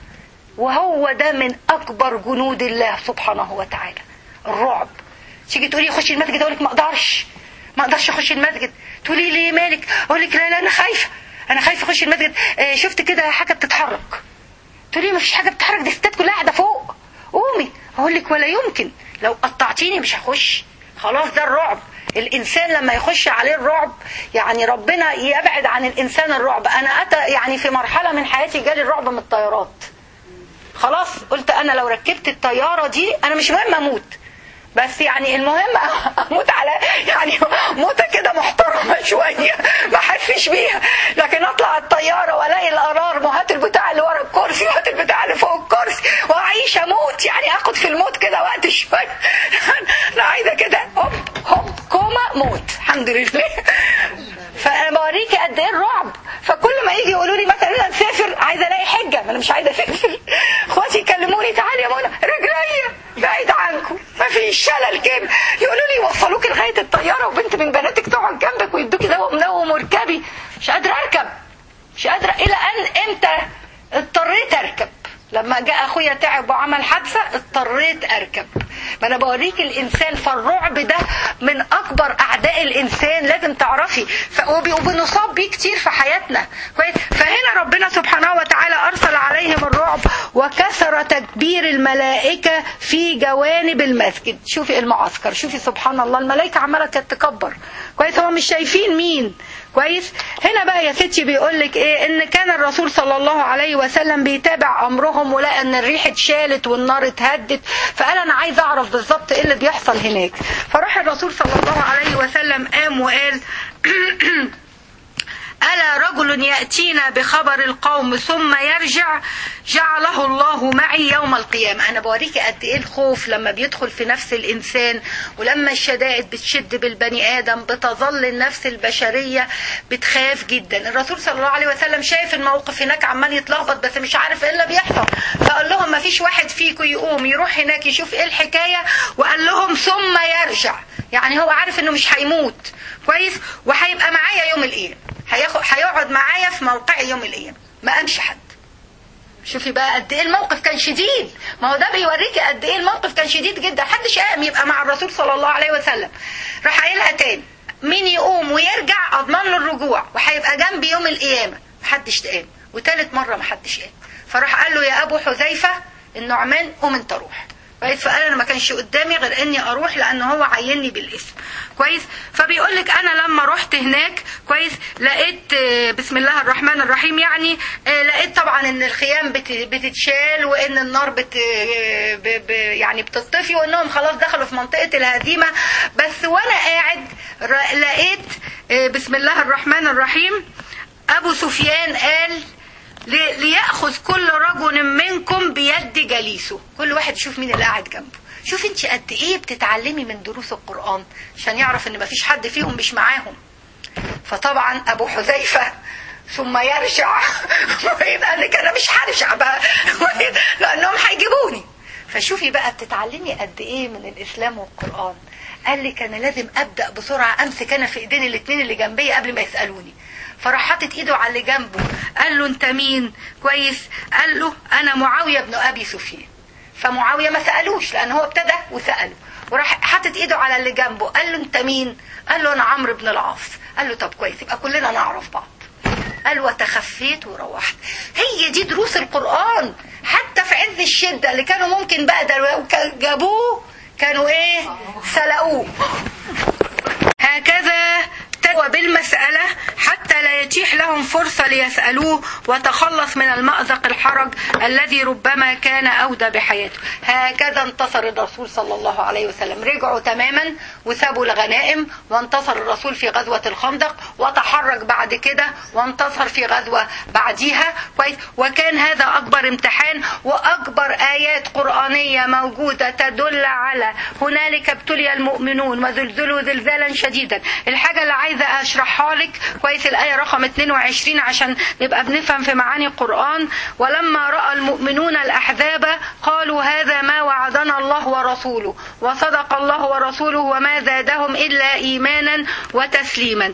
وهو ده من أكبر جنود الله سبحانه وتعالى، الرعب. تيجي تقولي خشي المسجد، أقول لك ما أقدرش ما أقدرش أخش المسجد. تقولي لي مالك؟ أقول لك لا لا أنا خايفة أنا خايفة أخش المسجد. آه شفت كده حاجة بتتحرك. تقولي ما فيش حاجة بتتحرك، دي ستات كلها قاعدة فوق، قومي. أقول لك ولا يمكن، لو قطعتيني مش هخش. خلاص ده الرعب. الإنسان لما يخش عليه الرعب، يعني ربنا يبعد عن الإنسان الرعب. أنا أتى يعني في مرحلة من حياتي جالي الرعب من الطيارات. خلاص قلت انا لو ركبت الطيارة دي انا مش مهم اموت، بس يعني المهم اموت على يعني موتة كده محترمة شوية ما احسش بيها. لكن اطلع الطيارة والاقي القرار وهات البتاع اللي ورا الكرسي وهات البتاع اللي فوق الكرسي واعيش اموت، يعني اخد في الموت كده وقت شوية. انا عايزة كده هوب هوب كوما موت الحمد لله. فانا بوريكي قد ايه الرعب. فكل ما يجي يقولوا لي مثلا انا مسافر عايزه الاقي حجه، ما انا مش عايزه اسافر. اخواتي يكلموني تعالي يا منى رجليا بعيد عنكم ما فيش شلل كده، يقولوا لي يوصلوك لغايه الطياره وبنت من بناتك تقعد جنبك ويدوكي دواء منوم واركبي. مش قادره اركب، مش قادره. الى ان امتى اضطريت اركب؟ لما جاء اخويا تعب وعمل حادثه اضطريت اركب. ما انا بوريك الانسان. فالرعب ده من اكبر اعداء الانسان، لازم تعرفي. وبنصاب بيه كتير في حياتنا كويس. فهنا ربنا سبحانه وتعالى ارسل عليهم الرعب وكثر تكبير الملائكه في جوانب المسجد. شوفي المعسكر، شوفي سبحان الله، الملائكه عماله كانت تكبر كويس، هم مش شايفين مين كويس. هنا بقى يا ستي بيقول لك ايه؟ ان كان الرسول صلى الله عليه وسلم بيتابع امرهم، ولقى ان الريح اتشالت والنار اتهدت، فقال انا عايز اعرف بالظبط ايه اللي بيحصل هناك. فراح الرسول صلى الله عليه وسلم قام وقال ألا رجل يأتينا بخبر القوم ثم يرجع جعله الله معي يوم القيامة. أنا بوريكي قد إيه الخوف لما بيدخل في نفس الإنسان، ولما الشدائد بتشد بالبني آدم بتظل النفس البشرية بتخاف جدا. الرسول صلى الله عليه وسلم شايف الموقف هناك عمال يتلخبط بس مش عارف إيه اللي بيحصل، فقال لهم ما فيش واحد فيكم يقوم يروح هناك يشوف إيه الحكاية، وقال لهم ثم يرجع. يعني هو عارف إنه مش هيموت كويس، وهيبقى معايا يوم القيامة، هيقعد معايا في موقعي يوم القيامة. ما قامش حد. شوفي بقى قد ايه الموقف كان شديد. ما هو ده بيوريكي قد ايه الموقف كان شديد جدا. حدش قام يبقى مع الرسول صلى الله عليه وسلم. راح قايلها تاني، مين يقوم ويرجع اضمن له الرجوع وهيبقى جنبي يوم القيامة. محدش قام. وثالث مرة محدش قام. فراح قال له يا ابو حذيفة النعمان قوم انت روح كويس. فقال انا ما كانش قدامي غير اني اروح لان هو عيني بالاسم كويس. فبيقول لك انا لما رحت هناك كويس لقيت بسم الله الرحمن الرحيم، يعني لقيت طبعا ان الخيام بتتشال وان النار بت يعني بتطفي وانهم خلاص دخلوا في منطقة الهزيمة. بس وانا قاعد لقيت بسم الله الرحمن الرحيم ابو سفيان قال ليأخذ كل رجل منكم بيد جليسه. كل واحد يشوف مين اللي قاعد جنبه. شوف انت قد ايه بتتعلمي من دروس القرآن عشان يعرف ان مفيش حد فيهم مش معاهم. فطبعا ابو حذيفة ثم يرجع قال لك انا مش هرجع بقى لانهم هيجيبوني. فشوفي بقى بتتعلمي قد ايه من الاسلام والقرآن. قال لك انا لازم ابدأ بسرعة امسك انا في ايدين الاثنين اللي جنبي قبل ما يسألوني. فراح حاطط ايده على اللي جنبه قال له انت مين كويس؟ قال له انا معاوية بن ابي سفيان. فمعاوية ما سألوش لان هو ابتدى وسأله. وراح حاطط ايده على اللي جنبه قال له انت مين؟ قال له انا عمرو بن العاص. قال له طب كويس يبقى كلنا نعرف بعض. قال وتخفيت وروحت. هي دي دروس القرآن. حتى في عز الشدة اللي كانوا ممكن بقى ده جابوه كانوا ايه؟ سلقوه. هكذا وابتدأ بالمسألة حتى لا يتيح لهم فرصة ليسألوه وتخلص من المأزق الحرج الذي ربما كان أودى بحياته. هكذا انتصر الرسول صلى الله عليه وسلم. رجعوا تماما وسابوا الغنائم، وانتصر الرسول في غزوة الخندق، وتحرك بعد كده وانتصر في غزوة بعديها. كويس. وكان هذا أكبر امتحان وأكبر آيات قرآنية موجودة تدل على هنالك ابتلي المؤمنون وزلزلوا زلزالا شديدا. الحاجة اللي عايزة أشرحها لك كويس الآية رقم اثنين وعشرين عشان نبقى بنفهم في معاني القرآن. ولما رأى المؤمنون الأحزاب قالوا هذا ما وعدنا الله ورسوله وصدق الله ورسوله وما زادهم إلا إيمانا وتسليما.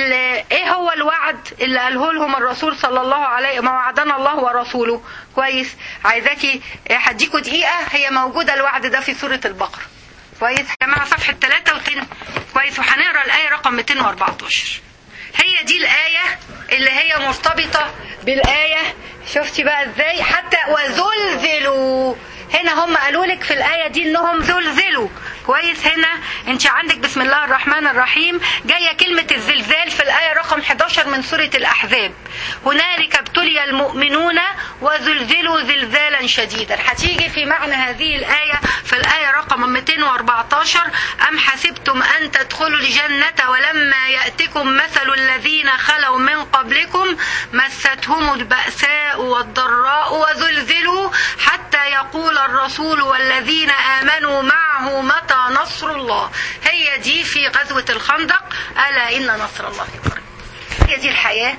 إيه هو الوعد اللي قاله لهم الرسول صلى الله عليه وسلم؟ ما وعدنا الله ورسوله. كويس. عايزاكي هديكوا دقيقة، هي موجودة الوعد ده في سورة البقرة. كويس يا جماعة صفحة ثلاثة وثلاثين. كويس. وهنقرا الآية رقم مئتين وأربعتاشر. هي دي الآية اللي هي مرتبطة بالآية. شفتي بقى ازاي؟ حتى وزلزلوا هنا هم قالوا لك في الآية دي انهم زلزلوا. كويس. هنا انت عندك بسم الله الرحمن الرحيم جاية كلمة الزلزال في الآية رقم احد عشر من سورة الأحزاب. هنالك ابتلي المؤمنون وزلزلوا زلزالا شديدا. هتيجي في معنى هذه الآية في الآية رقم مئتين وأربعتاشر. أم حسبتم أن تدخلوا الجنة ولما يأتكم مثل الذين خلوا من قبلكم مستهم البأساء والضراء وزلزلوا حتى يقول الرسول والذين آمنوا معه متى نصر الله. هي دي في غزوة الخندق. ألا إن نصر الله قريب. هي دي الحياة.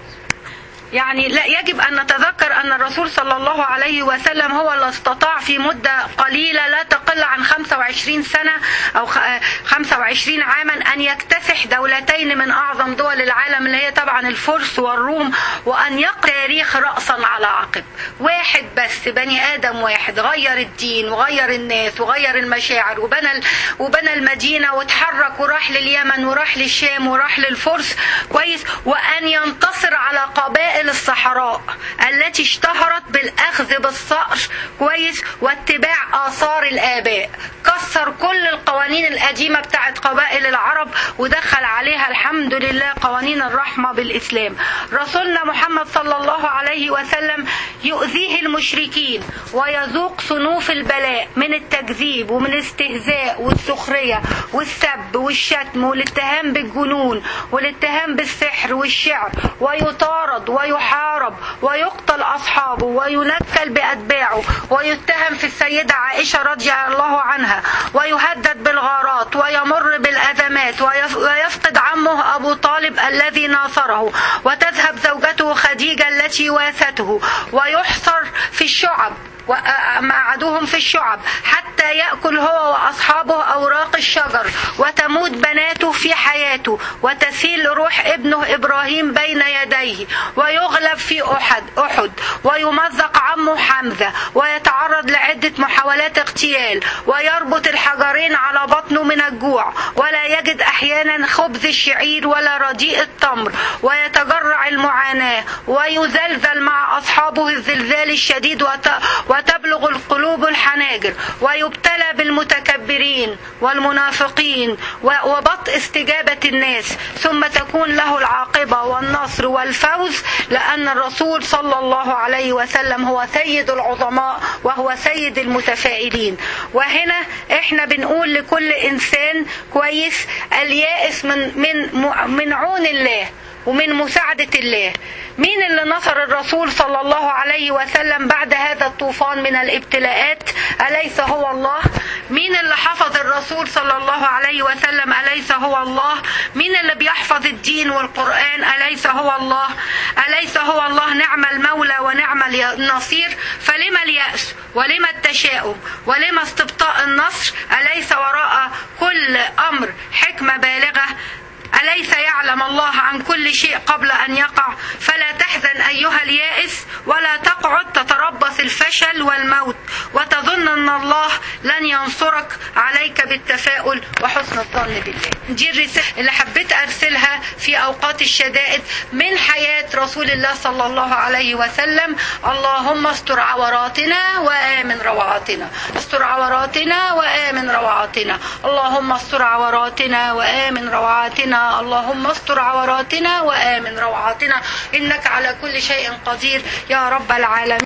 يعني لا يجب أن نتذكر أن الرسول صلى الله عليه وسلم هو اللي استطاع في مدة قليلة لا تقل عن خمسة وعشرين سنة أو خمسة وعشرين عاما أن يكتسح دولتين من أعظم دول العالم اللي هي طبعا الفرس والروم، وأن يقرأ تاريخ رأسا على عقب. واحد بس، بني آدم واحد، غير الدين وغير الناس وغير المشاعر وبنى وبنى المدينة وتحرك وراح لليمن وراح للشام وراح للفرس. كويس. وأن ينتصر على قبائل الصحراء التي اشتهرت بالأخذ بالصقر. كويس. واتباع آثار الآباء. كسر كل القوانين القديمة بتاعت قبائل العرب ودخل عليها الحمد لله قوانين الرحمة بالإسلام. رسولنا محمد صلى الله عليه وسلم يؤذيه المشركين ويذوق صنوف البلاء من التكذيب ومن الاستهزاء والسخرية والسب والشتم والاتهام بالجنون والاتهام بالسحر والشعر، ويطارد ويحارب ويقتل أصحابه وينكل بأتباعه ويتهم في السيدة عائشة رضي الله عنها ويهدد بالغارات ويمر بالأزمات ويفقد عمه أبو طالب الذي ناصره وتذهب زوجته خديجة التي واسته ويحصر في الشعب ومقعدوهم في الشعب حتى يأكل هو وأصحابه أوراق الشجر وتموت بناته في حياته وتسيل روح ابنه إبراهيم بين يديه ويغلب في أحد أحد ويمزق عمه حمزة ويتعرض لعدة محاولات اغتيال ويربط الحجرين على بطنه من الجوع ولا يجد أحيانا خبز الشعير ولا رديء التمر ويتجرع المعاناة ويزلزل مع أصحابه الزلزال الشديد وت... وتبلغ القلوب الحناجر ويبتلى بالمتكبرين والمنافقين وبطء استجابة الناس ثم تكون له العاقبة والنصر والفوز لأن الرسول صلى الله عليه وسلم هو سيد العظماء وهو سيد المتفائلين. وهنا احنا بنقول لكل إنسان كويس اليائس من من من عون الله ومن مساعدة الله. مين اللي نصر الرسول صلى الله عليه وسلم بعد هذا الطوفان من الابتلاءات؟ أليس هو الله؟ مين اللي حفظ الرسول صلى الله عليه وسلم؟ أليس هو الله؟ مين اللي بيحفظ الدين والقرآن؟ أليس هو الله؟ أليس هو الله؟ نعم المولى ونعم النصير. فلما اليأس ولما التشاؤم ولما استبطاء النصر؟ أليس وراء كل أمر حكمة بالغة؟ أليس يعلم الله عن كل شيء قبل أن يقع؟ فلا تحزن أيها اليائس ولا تقعد تتربص تخاف الفشل والموت وتظن أن الله لن ينصرك، عليك بالتفاؤل وحسن الظن بالله. دي الرسالة اللي حبيت أرسلها في أوقات الشدائد من حياة رسول الله صلى الله عليه وسلم. اللهم استر عوراتنا وآمن روعاتنا، استر عوراتنا وآمن روعاتنا، اللهم استر عوراتنا وآمن روعاتنا، اللهم استر عوراتنا وآمن روعاتنا، إنك على كل شيء قدير يا رب العالمين.